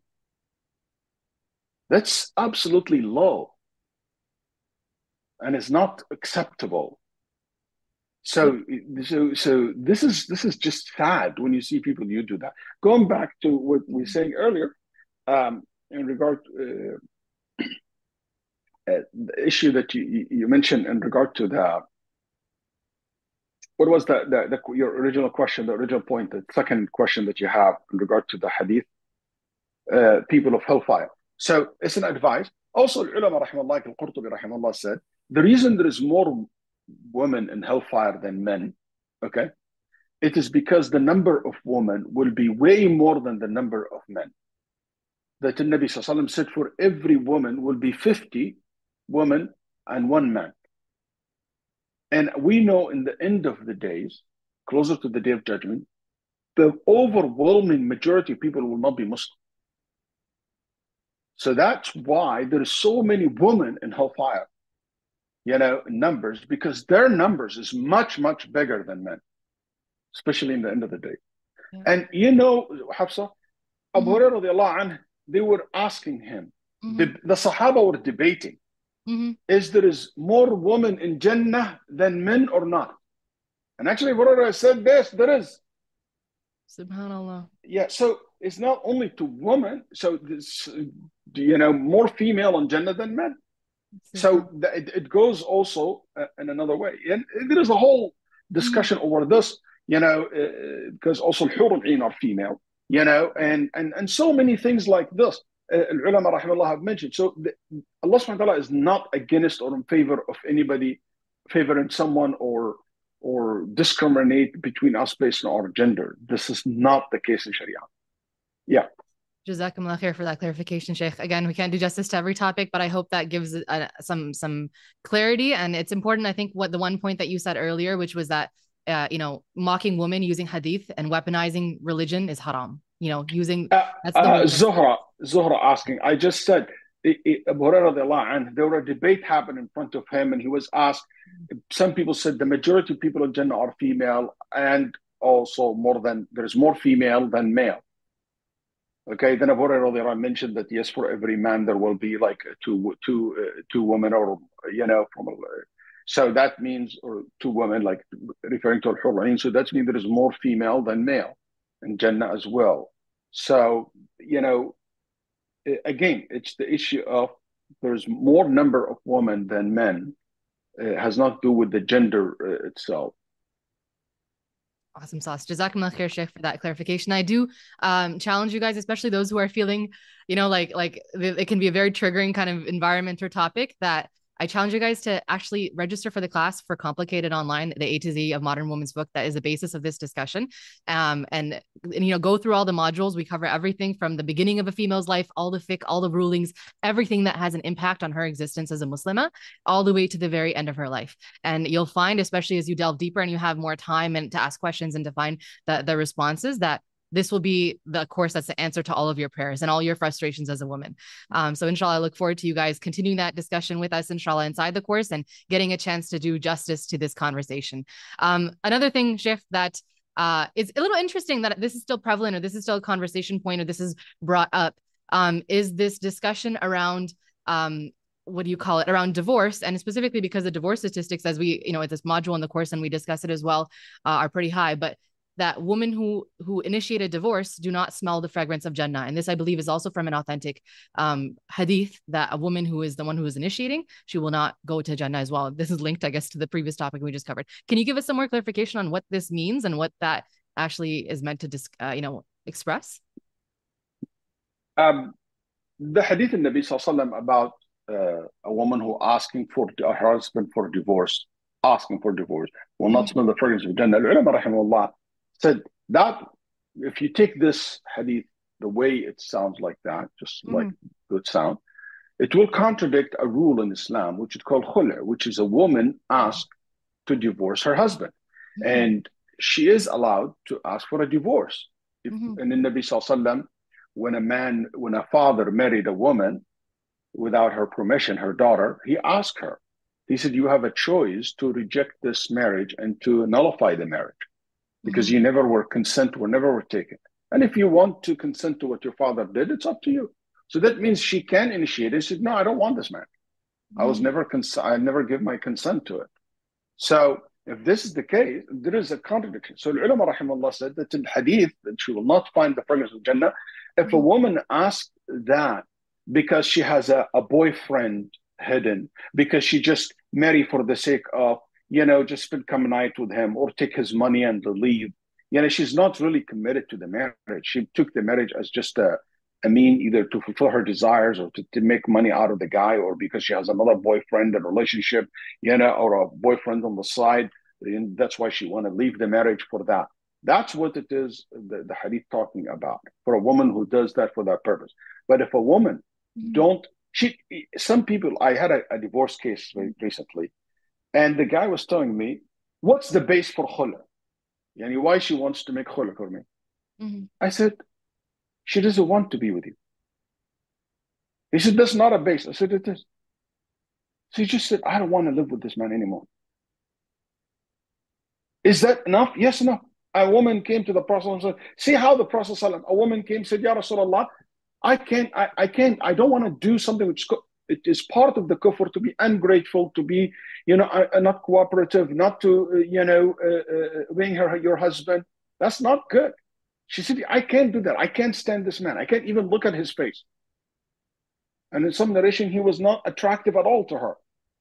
That's absolutely low. And it's not acceptable. So this is just sad when you see people you do that. Going back to what we were saying earlier, in regard the issue that you mentioned in regard to what was your original question, the original point, the second question that you have in regard to the hadith, people of hellfire. So it's an advice. Also, ulama rahimahullah, al-Qurtubi rahimahullah said, the reason there is more women in hellfire than men, okay, it is because the number of women will be way more than the number of men. That the Nabi Sallallahu Alaihi Wasallam said, for every woman will be 50 women and 1 man. And we know in the end of the days, closer to the day of judgment, the overwhelming majority of people will not be Muslim. So that's why there are so many women in hellfire, numbers, because their numbers is much, much bigger than men, especially in the end of the day. Yeah. And Hafsa, Abu Hurairah radiallahu anhu, they were asking him, the Sahaba were debating, there is more women in Jannah than men or not? And actually, Abu Hurairah said, yes, there is. Subhanallah. Yeah, so it's not only to women, so this, more female in Jannah than men. So it goes also in another way. And there is a whole discussion over this, because also al-hur al-ain are female, and so many things like this. Ulama rahimahullah have mentioned. So Allah subhanahu wa ta'ala is not against or in favor of anybody favoring someone or discriminate between us based on our gender. This is not the case in Sharia. Yeah. Jazakumullah khair for that clarification, Sheikh. Again, we can't do justice to every topic, but I hope that gives some clarity. And it's important, I think, what the one point that you said earlier, which was that mocking women using hadith and weaponizing religion is haram. Using that's the Zuhra asking. I just said Abu Hurairah, there was a debate happened in front of him, and he was asked. Some people said the majority of people in Jannah are female, and also there's more female than male. Okay, then Abu Hurairah mentioned that yes, for every man there will be like two women, or so that means, or two women, like referring to al-hurrain. So that means there is more female than male in Jannah as well. So again, it's the issue of there's more number of women than men. It has not to do with the gender itself. Awesome sauce. Jazakumullah khair, Sheikh, for that clarification. I do challenge you guys, especially those who are feeling, like it can be a very triggering kind of environment or topic, that I challenge you guys to actually register for the class for Complicated Online, the A to Z of Modern Women's Book. That is the basis of this discussion. And go through all the modules. We cover everything from the beginning of a female's life, all the fiqh, all the rulings, everything that has an impact on her existence as a Muslimah, all the way to the very end of her life. And you'll find, especially as you delve deeper and you have more time and to ask questions and to find the responses, that this will be the course that's the answer to all of your prayers and all your frustrations as a woman. So inshallah, I look forward to you guys continuing that discussion with us, inshallah, inside the course and getting a chance to do justice to this conversation. Another thing, Sheikh, that is a little interesting that this is still prevalent, or this is still a conversation point, or this is brought up, is this discussion around around divorce, and specifically because the divorce statistics, as we, at this module in the course, and we discuss it as well, are pretty high, but that women who initiate a divorce do not smell the fragrance of Jannah. And this, I believe, is also from an authentic hadith, that a woman who is the one who is initiating, she will not go to Jannah as well. This is linked, I guess, to the previous topic we just covered. Can you give us some more clarification on what this means and what that actually is meant to express? The hadith in Nabi Sallallahu Alaihi Wasallam about a woman who asking for her husband for divorce, will not smell the fragrance of Jannah. Al-ulama rahimahullah said that if you take this hadith the way it sounds like that, just like good sound, it will contradict a rule in Islam which is called khul', which is a woman asked to divorce her husband, and she is allowed to ask for a divorce. And in Nabi Sallallahu Alaihi Wasallam, when a father married a woman without her permission, her daughter, he asked her. He said, "You have a choice to reject this marriage and to nullify the marriage, because you never were taken. And if you want to consent to what your father did, it's up to you." So that means she can initiate it. She said, "No, I don't want this marriage. I never give my consent to it." So if this is the case, there is a contradiction. So the ulama rahimahullah said that in hadith that she will not find the fragrance of Jannah if a woman asks that because she has a boyfriend hidden, because she just marry for the sake of, just spend come night with him or take his money and leave. She's not really committed to the marriage. She took the marriage as just a mean either to fulfill her desires or to make money out of the guy, or because she has another boyfriend, a relationship, or a boyfriend on the side. And that's why she want to leave the marriage for that. That's what it is, the hadith talking about, for a woman who does that for that purpose. But if a woman some people, I had a divorce case recently, and the guy was telling me, what's the base for khula? Why she wants to make khula for me? I said, she doesn't want to be with you. He said, that's not a base. I said, it is. So he just said, I don't want to live with this man anymore. Is that enough? Yes, enough. A woman came to the Prophet and said, see how the Prophet, a woman came, said, Ya Rasulullah, I don't want to do something which it is part of the kufr, to be ungrateful, to be, not cooperative, not to, being your husband. That's not good. She said, I can't do that. I can't stand this man. I can't even look at his face. And in some narration, he was not attractive at all to her.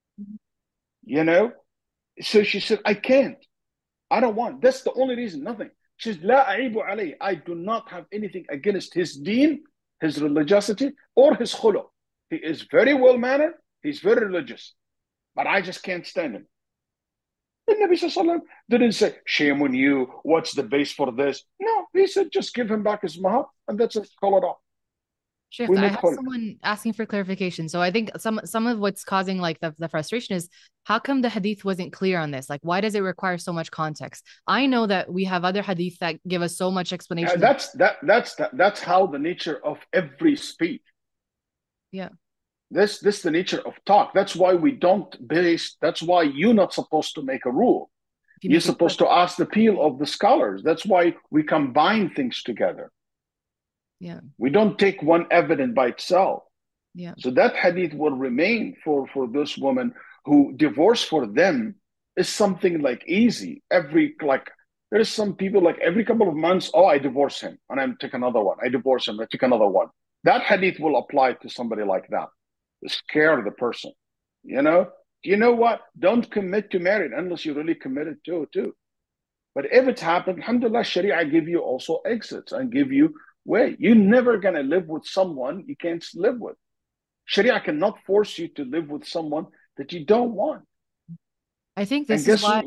So she said, I can't. I don't want. That's the only reason, nothing. She says, La aibu alayhi. I do not have anything against his deen, his religiosity, or his khuluq. He is very well-mannered. He's very religious. But I just can't stand him. The Nabi Sallallahu Alaihi Wasallam didn't say, shame on you. What's the base for this? No, he said, just give him back his mahar, and that's it. Call it off. Sheikh, I have someone asking for clarification. So I think some of what's causing like the frustration is, how come the hadith wasn't clear on this? Like, why does it require so much context? I know that we have other hadith that give us so much explanation. That's how the nature of every speech. Yeah. This the nature of talk. That's why we don't base. That's why you're not supposed to make a rule. You're supposed to ask the appeal of the scholars. That's why we combine things together. Yeah. We don't take one evidence by itself. Yeah. So that hadith will remain for this woman who divorce for them is something like easy. There is some people like every couple of months, I divorce him and I take another one. I divorce him, I take another one. That hadith will apply to somebody like that. Scare the person. You know what? Don't commit to marriage unless you're really committed to it too. But if it happened, alhamdulillah, Sharia give you also exits and give you way. You're never going to live with someone you can't live with. Sharia cannot force you to live with someone that you don't want. I think this is why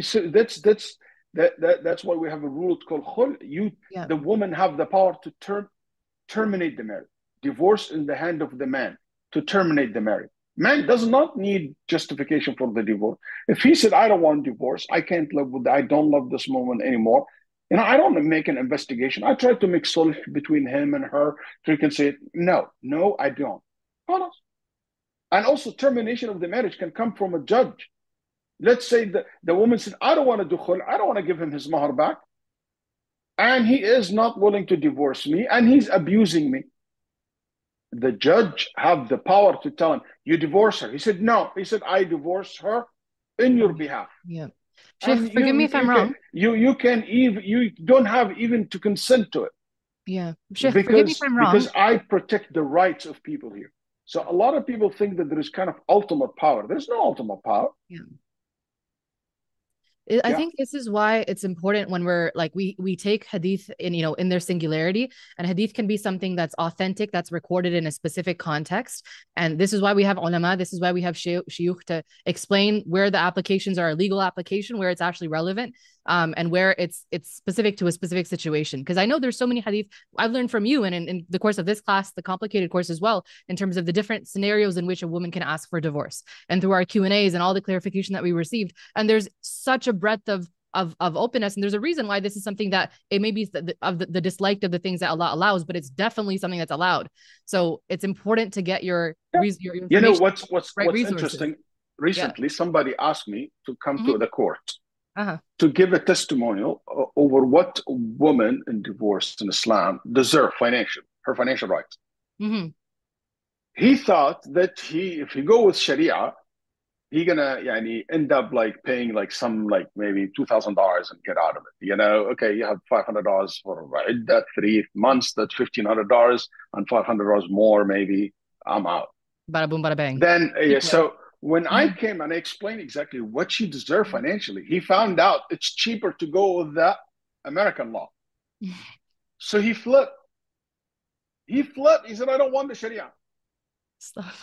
that's why we have a rule called khul. The woman have the power to terminate the marriage. Divorce in the hand of the man to terminate the marriage. Man does not need justification for the divorce. If he said, I don't want divorce, I can't live with that, I don't love this woman anymore, I don't make an investigation. I try to make sulh between him and her so you can say, no, I don't. And also termination of the marriage can come from a judge. Let's say the woman said, I don't want to do khul, I don't want to give him his mahar back. And he is not willing to divorce me and he's abusing me. The judge have the power to tell him, you divorce her. He said, no. He said, I divorce her in your behalf. Yeah. Sheikh, forgive me if I'm wrong. You don't have even to consent to it. Yeah. Sheikh, forgive me if I'm wrong. Because I protect the rights of people here. So a lot of people think that there is kind of ultimate power. There's no ultimate power. Yeah. I think this is why it's important when we're like, we take hadith in their singularity, and hadith can be something that's authentic, that's recorded in a specific context. And this is why we have ulama, this is why we have shuyukh to explain where the applications are a legal application, where it's actually relevant, and where it's specific to a specific situation. Because I know there's so many hadith I've learned from you, and in the course of this class, the complicated course as well, in terms of the different scenarios in which a woman can ask for divorce, and through our Q&As and all the clarification that we received. And there's such a breadth of openness, and there's a reason why this is something that it may be the disliked of the things that Allah allows, but it's definitely something that's allowed. So it's important to get your what's interesting. Recently, somebody asked me to come to the court to give a testimonial over what woman in divorce in Islam deserve her financial rights. He thought that if he go with Sharia, he gonna end up like paying like some like maybe $2,000 and get out of it. Okay, you have $500 for that 3 months, that's $1,500 and $500 more maybe. I'm out. Bada boom, bada bang. Then so when I came and I explained exactly what she deserved financially, he found out it's cheaper to go with the American law. So he flipped. He said, I don't want the Sharia. Stop.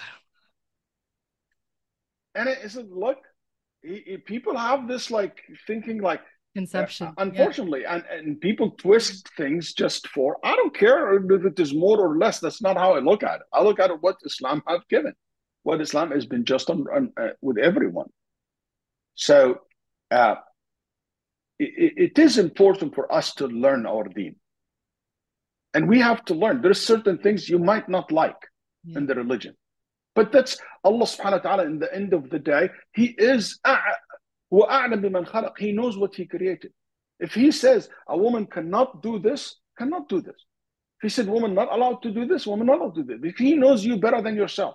And it said, look, people have this like thinking like conception. Unfortunately, and people twist things just for, I don't care if it is more or less. That's not how I look at it. I look at it what Islam have given, what Islam has been just on with everyone. So it is important for us to learn our deen. And we have to learn. There's certain things you might not like. in the religion. But that's Allah subhanahu wa ta'ala. In the end of the day, He is وَأَعْلَمْ بِمَنْ خَلَقَ. He knows what He created. If He says a woman cannot do this, cannot do this. If He said woman not allowed to do this, woman not allowed to do this. If He knows you better than yourself.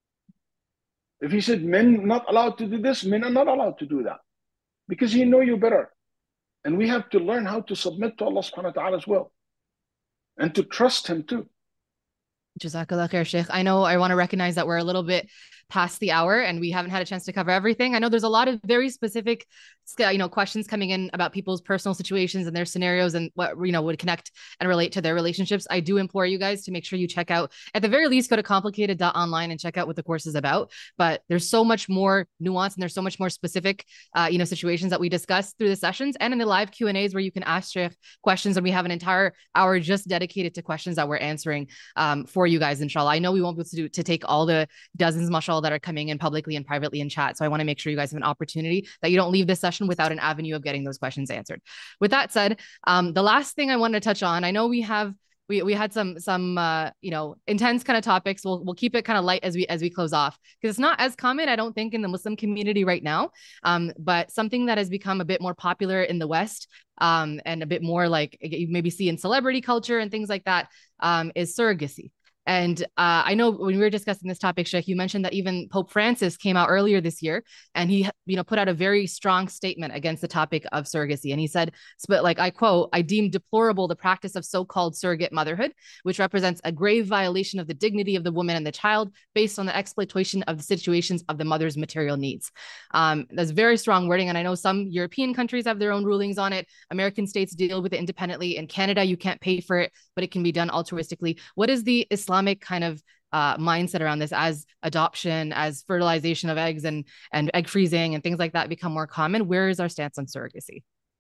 If He said men not allowed to do this, men are not allowed to do that. Because He knows you better. And we have to learn how to submit to Allah subhanahu wa ta'ala as well. And to trust Him too. Jazakallah khair, Sheikh. I know I want to recognize that we're a little bit past the hour and we haven't had a chance to cover everything. I know there's a lot of very specific, questions coming in about people's personal situations and their scenarios and what, would connect and relate to their relationships. I do implore you guys to make sure you check out, at the very least, go to complicated.online and check out what the course is about. But there's so much more nuance and there's so much more specific, situations that we discuss through the sessions and in the live Q&As where you can ask Sheikh questions. And we have an entire hour just dedicated to questions that we're answering for you guys, inshallah. I know we won't be able to take all the dozens, mashallah, that are coming in publicly and privately in chat. So I want to make sure you guys have an opportunity that you don't leave this session without an avenue of getting those questions answered. With that said, the last thing I wanted to touch on, I know we had some intense kind of topics. We'll keep it kind of light as we close off because it's not as common, I don't think, in the Muslim community right now. But something that has become a bit more popular in the West, and a bit more like you maybe see in celebrity culture and things like that, is surrogacy. And I know when we were discussing this topic, Sheikh, you mentioned that even Pope Francis came out earlier this year and he, put out a very strong statement against the topic of surrogacy. And he said, but like, I quote, "I deem deplorable the practice of so-called surrogate motherhood, which represents a grave violation of the dignity of the woman and the child based on the exploitation of the situations of the mother's material needs." That's very strong wording. And I know some European countries have their own rulings on it. American states deal with it independently. In Canada, you can't pay for it, but it can be done altruistically. What is the Islamic kind of mindset around this as adoption, as fertilization of eggs and egg freezing and things like that become more common? Where is our stance on surrogacy?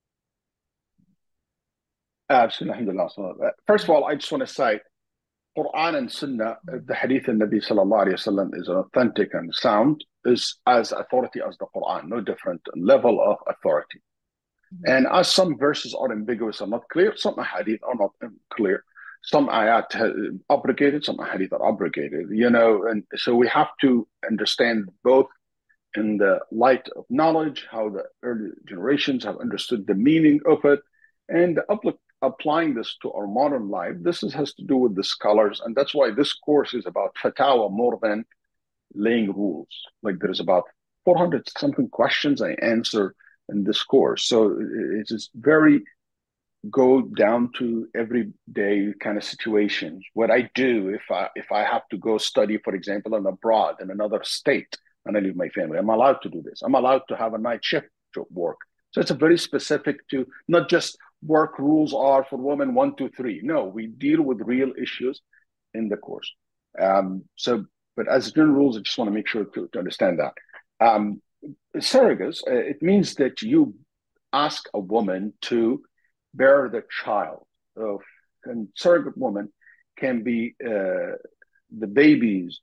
Absolutely. First of all, I just want to say, Quran and Sunnah, the Hadith of Nabi sallallahu alayhi wa sallam is authentic and sound, is as authority as the Quran, no different level of authority. And as some verses are ambiguous and not clear, some hadith are not clear. Some ayat abrogated, some hadith are abrogated, and so we have to understand both in the light of knowledge, how the early generations have understood the meaning of it, and applying this to our modern life. This has to do with the scholars, and that's why this course is about fatwa more than laying rules. Like there's about 400 something questions I answer in this course. So it is very go down to everyday kind of situations. What I do if I have to go study, for example, abroad in another state and I leave my family, I'm allowed to do this. I'm allowed to have a night shift to work. So it's a very specific to not just work rules are for women 1, 2, 3. No, we deal with real issues in the course. But as general rules, I just want to make sure to understand that. Surrogates, it means that you ask a woman to bear the child. And surrogate woman can be the babies,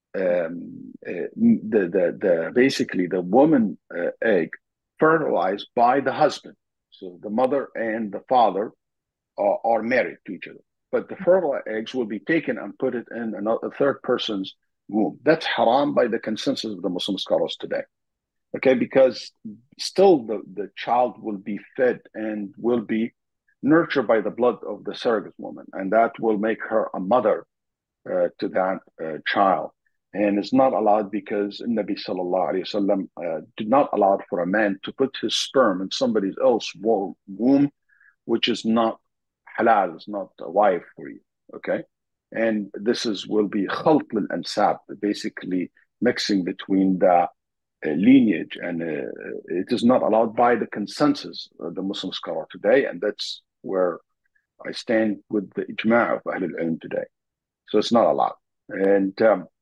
basically the woman egg fertilized by the husband. So the mother and the father are married to each other, but the fertilized eggs will be taken and put it in a third person's womb. That's haram by the consensus of the Muslim scholars today. Okay, because still the child will be fed and will be nurtured by the blood of the surrogate woman, and that will make her a mother to that child. And it's not allowed because Nabi sallallahu alayhi wasallam did not allow for a man to put his sperm in somebody else's womb, which is not halal, it's not a wife for you. Okay, and this will be khalt al-ansab, basically mixing between the lineage, and it is not allowed by the consensus of the Muslim scholar today, and that's where I stand with the ijma' of Ahl al-Ilm today. So it's not allowed, and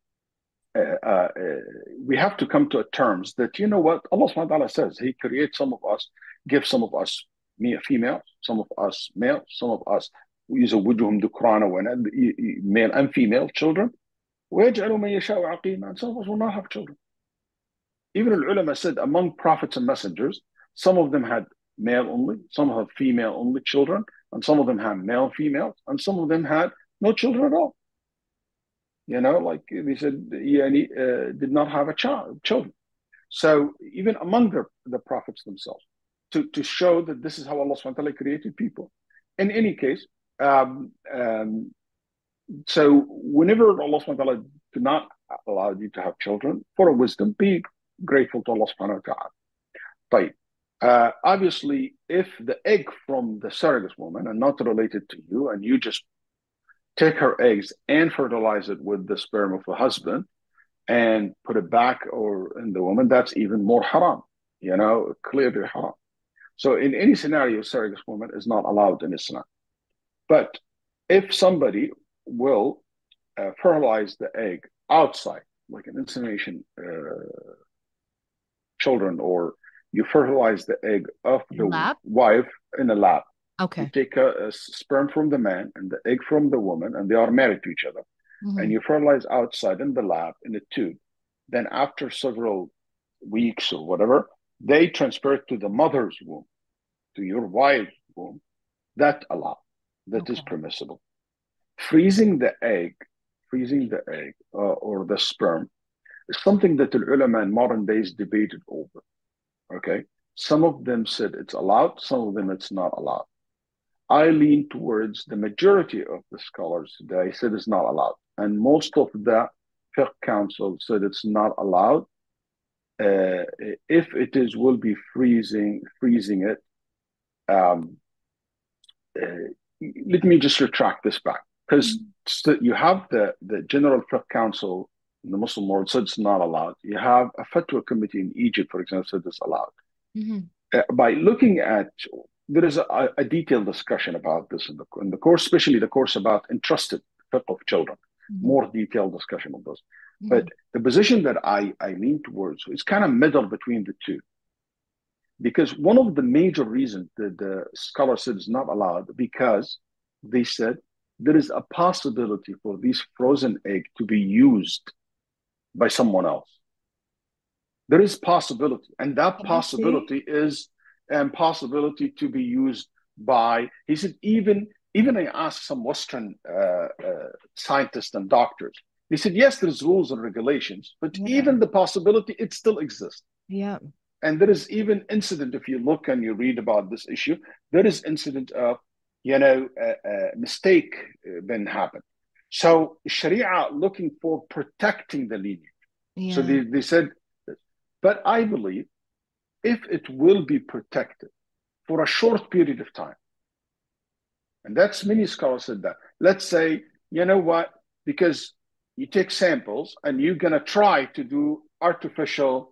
we have to come to terms that what Allah subhanahu wa ta'ala says. He creates some of us, gives some of us female, some of us male, some of us يزوجهم ذكرانا وإناثا, male and female children. ويجعل من يشاء عقيما, and some of us will not have children. Even al-ulama said among prophets and messengers, some of them had male only, some have female only children, and some of them had male and female, and some of them had no children at all. Like they said, did not have a children. So even among the prophets themselves, to show that this is how Allah subhanahu wa ta'ala created people. In any case, um, um, so whenever Allah subhanahu wa ta'ala do not allow you to have children, for a wisdom, be grateful to Allah subhanahu wa ta'ala. Right. Obviously, if the egg from the surrogate woman and not related to you, and you just take her eggs and fertilize it with the sperm of the husband and put it back or in the woman, that's even more haram, clearly haram. So in any scenario, surrogate woman is not allowed in Islam. But if somebody will fertilize the egg outside, like an insemination children, or you fertilize the egg of the wife in a lab. Okay. You take a sperm from the man and the egg from the woman, and they are married to each other. And you fertilize outside in the lab in a tube. Then after several weeks or whatever, they transfer it to the mother's womb, to your wife's womb. That allowed. That is permissible. Freezing the egg or the sperm is something that the ulama in modern days debated over. Okay, some of them said it's allowed, some of them it's not allowed. I lean towards the majority of the scholars today said it's not allowed, and most of the fiqh council said it's not allowed. If it is, will be freezing it. Let me just retract this back, because you have the General Fiqh Council in the Muslim world said it's not allowed. You have a fatwa committee in Egypt, for example, said it's allowed. By looking at, there is a detailed discussion about this in the course, especially the course about entrusted fiqh of children. More detailed discussion of those. But the position that I lean towards is kind of middle between the two. Because one of the major reasons that the scholar said is not allowed, because they said there is a possibility for these frozen egg to be used by someone else. There is possibility, and that possibility is possibility to be used by, he said, even I asked some Western scientists and doctors. They said, yes, there's rules and regulations, but even the possibility, it still exists. Yeah. And there is even incident, if you look and you read about this issue, there is incident of, mistake been happened. So Sharia looking for protecting the lineage. Yeah. So they said, but I believe if it will be protected for a short period of time, and that's many scholars said that. Let's say, you know what, because you take samples and you're going to try to do artificial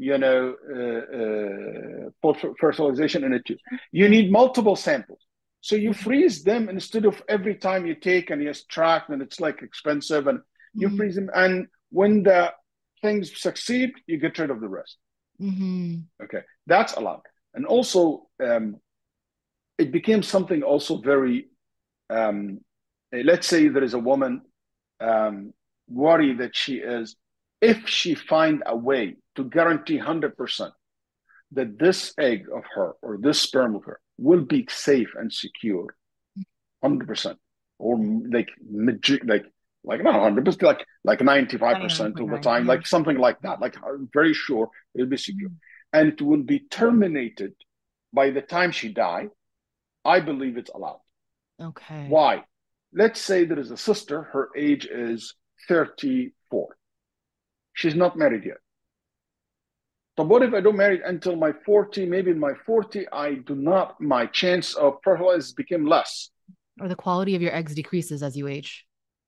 fertilization in a tube. You need multiple samples. So you freeze them instead of every time you take and you extract, and it's like expensive, and you freeze them. And when the things succeed, you get rid of the rest. Okay, that's allowed. And also, it became something also very, let's say there is a woman worried that she is, if she find a way to guarantee 100% that this egg of her or this sperm of her will be safe and secure, 100%, or like not 100%, like 95% of the time, like something like that, like very sure it'll be secure, and it will be terminated by the time she died. I believe it's allowed. Okay. Why? Let's say there is a sister, her age is 34. She's not married yet. So what if I don't marry until my 40? Maybe in my 40, my chance of fertilization became less. Or the quality of your eggs decreases as you age.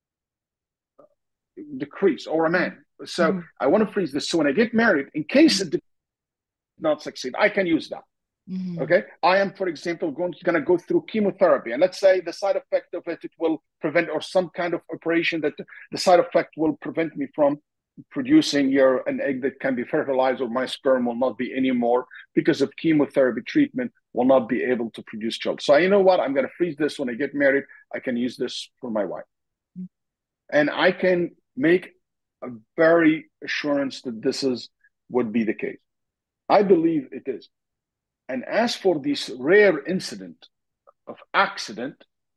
Decrease, or a man. So I want to freeze this. So when I get married, in case it did not succeed, I can use that. Okay. I am, for example, going to go through chemotherapy. And let's say the side effect of it will prevent, or some kind of operation that the side effect will prevent me from producing an egg that can be fertilized, or my sperm will not be anymore because of chemotherapy treatment, will not be able to produce children. So you know what? I'm going to freeze this. When I get married, I can use this for my wife. And I can make a very assurance that this would be the case. I believe it is. And as for this rare incident of accident,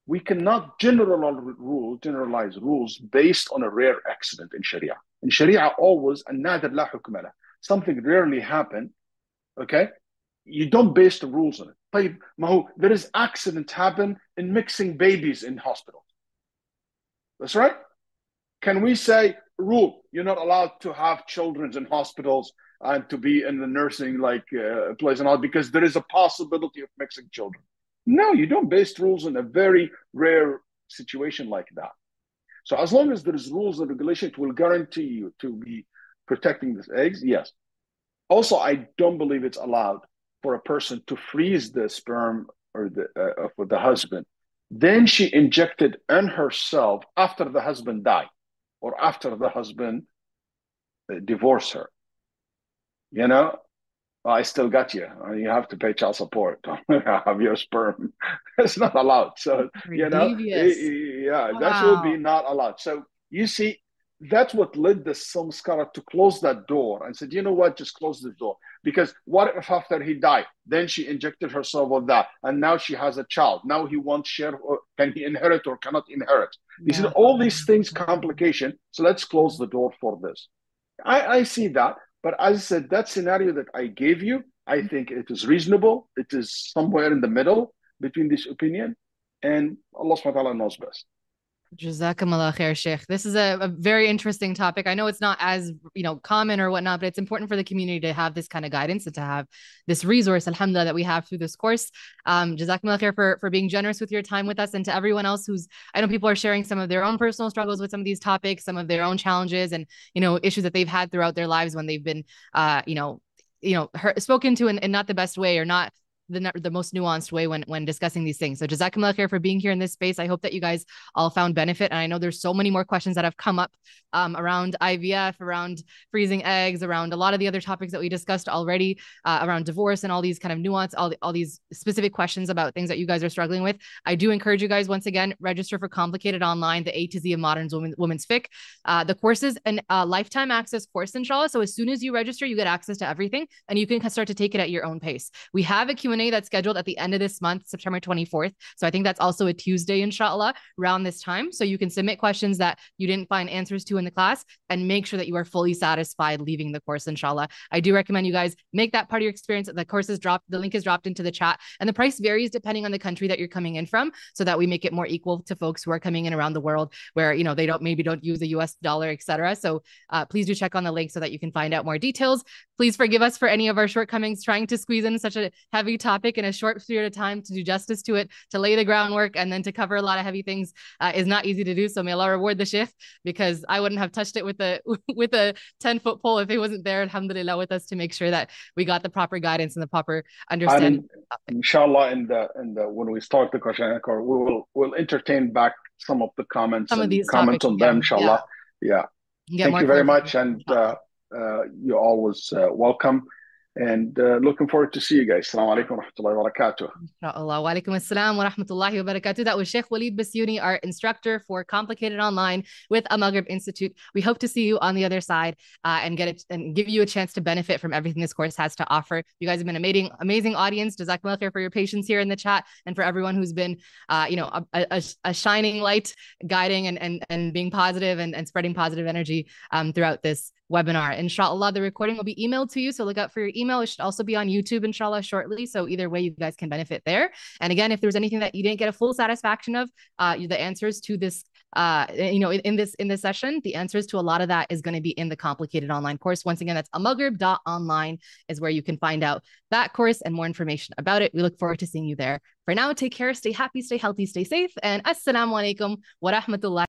we cannot generalize rules based on a rare accident in Sharia. In Sharia, always, النادر لا حكم له. Something rarely happen, okay? You don't base the rules on it. طيب, there is accidents happen in mixing babies in hospitals. That's right. Can we say, rule, you're not allowed to have children in hospitals and to be in the nursing place and all because there is a possibility of mixing children? No, you don't base rules on a very rare situation like that. So as long as there's rules and regulation, it will guarantee you to be protecting these eggs, yes. Also, I don't believe it's allowed for a person to freeze the sperm or for the husband. Then she injected in herself after the husband died or after the husband divorced her. You know, I still got you. You have to pay child support. Have your sperm. It's not allowed. So, you know, that will be not allowed. So you see, that's what led the samskara to close that door and said, you know what, just close the door. Because what if after he died, then she injected herself with that, and now she has a child. Now he wants share, or can he inherit or cannot inherit? You see, all these things, complication. So let's close the door for this. I see that. But as I said, that scenario that I gave you, I think it is reasonable. It is somewhere in the middle between this opinion, and Allah subhanahu wa ta'ala knows best. Jazakumullah khair, Sheikh. This is a very interesting topic. I know it's not as, common or whatnot, but it's important for the community to have this kind of guidance and to have this resource, alhamdulillah, that we have through this course. Jazakumullah khair for being generous with your time with us, and to everyone else I know people are sharing some of their own personal struggles with some of these topics, some of their own challenges and, issues that they've had throughout their lives when they've been, spoken to in not the best way or not the most nuanced way when discussing these things. So Jazakumullah khair for being here in this space. I hope that you guys all found benefit. And I know there's so many more questions that have come up around IVF, around freezing eggs, around a lot of the other topics that we discussed already, around divorce and all these kind of nuance, all these specific questions about things that you guys are struggling with. I do encourage you guys, once again, register for Complicated Online, the A to Z of Modern Women's Fiqh. The course is a lifetime access course, inshallah. So as soon as you register, you get access to everything and you can start to take it at your own pace. We have a Q&A that's scheduled at the end of this month, September 24th. So I think that's also a Tuesday, inshallah, around this time. So you can submit questions that you didn't find answers to in the class and make sure that you are fully satisfied leaving the course, inshallah. I do recommend you guys make that part of your experience. The course is dropped, the link is dropped into the chat, and the price varies depending on the country that you're coming in from, so that we make it more equal to folks who are coming in around the world where, they don't use the US dollar, etc. So please do check on the link so that you can find out more details. Please forgive us for any of our shortcomings trying to squeeze in such a heavy topic in a short period of time to do justice to it, to lay the groundwork, and then to cover a lot of heavy things is not easy to do. So may Allah reward the Sheikh, because I wouldn't have touched it with a 10-foot pole if he wasn't there, alhamdulillah, with us to make sure that we got the proper guidance and the proper understanding. Inshallah, in the when we start the question, we'll entertain back some of the comments, some of these comments on them, inshallah. Yeah. Thank you very much, and you're always welcome. And looking forward to see you guys. Assalamu alaikum wa rahmatullahi wa barakatuh. Inshallah. Wa alaikum assalam wa rahmatullahi wa barakatuh. That was Sheikh Waleed Bassiouni, our instructor for Complicated Online with Al Maghrib Institute. We hope to see you on the other side and give you a chance to benefit from everything this course has to offer. You guys have been an amazing audience. Jazakumullah khair for your patience here in the chat, and for everyone who's been a shining light, guiding and being positive and spreading positive energy throughout this webinar. Inshallah, the recording will be emailed to you, so look out for your email. It should also be on YouTube, inshallah, shortly. So either way, you guys can benefit there. And again, if there's anything that you didn't get a full satisfaction of, the answers to this, in this session, the answers to a lot of that is going to be in the Complicated Online course. Once again, that's almaghrib.online is where you can find out that course and more information about it. We look forward to seeing you there. For now, take care, stay happy, stay healthy, stay safe, and assalamu alaikum wa rahmatullah.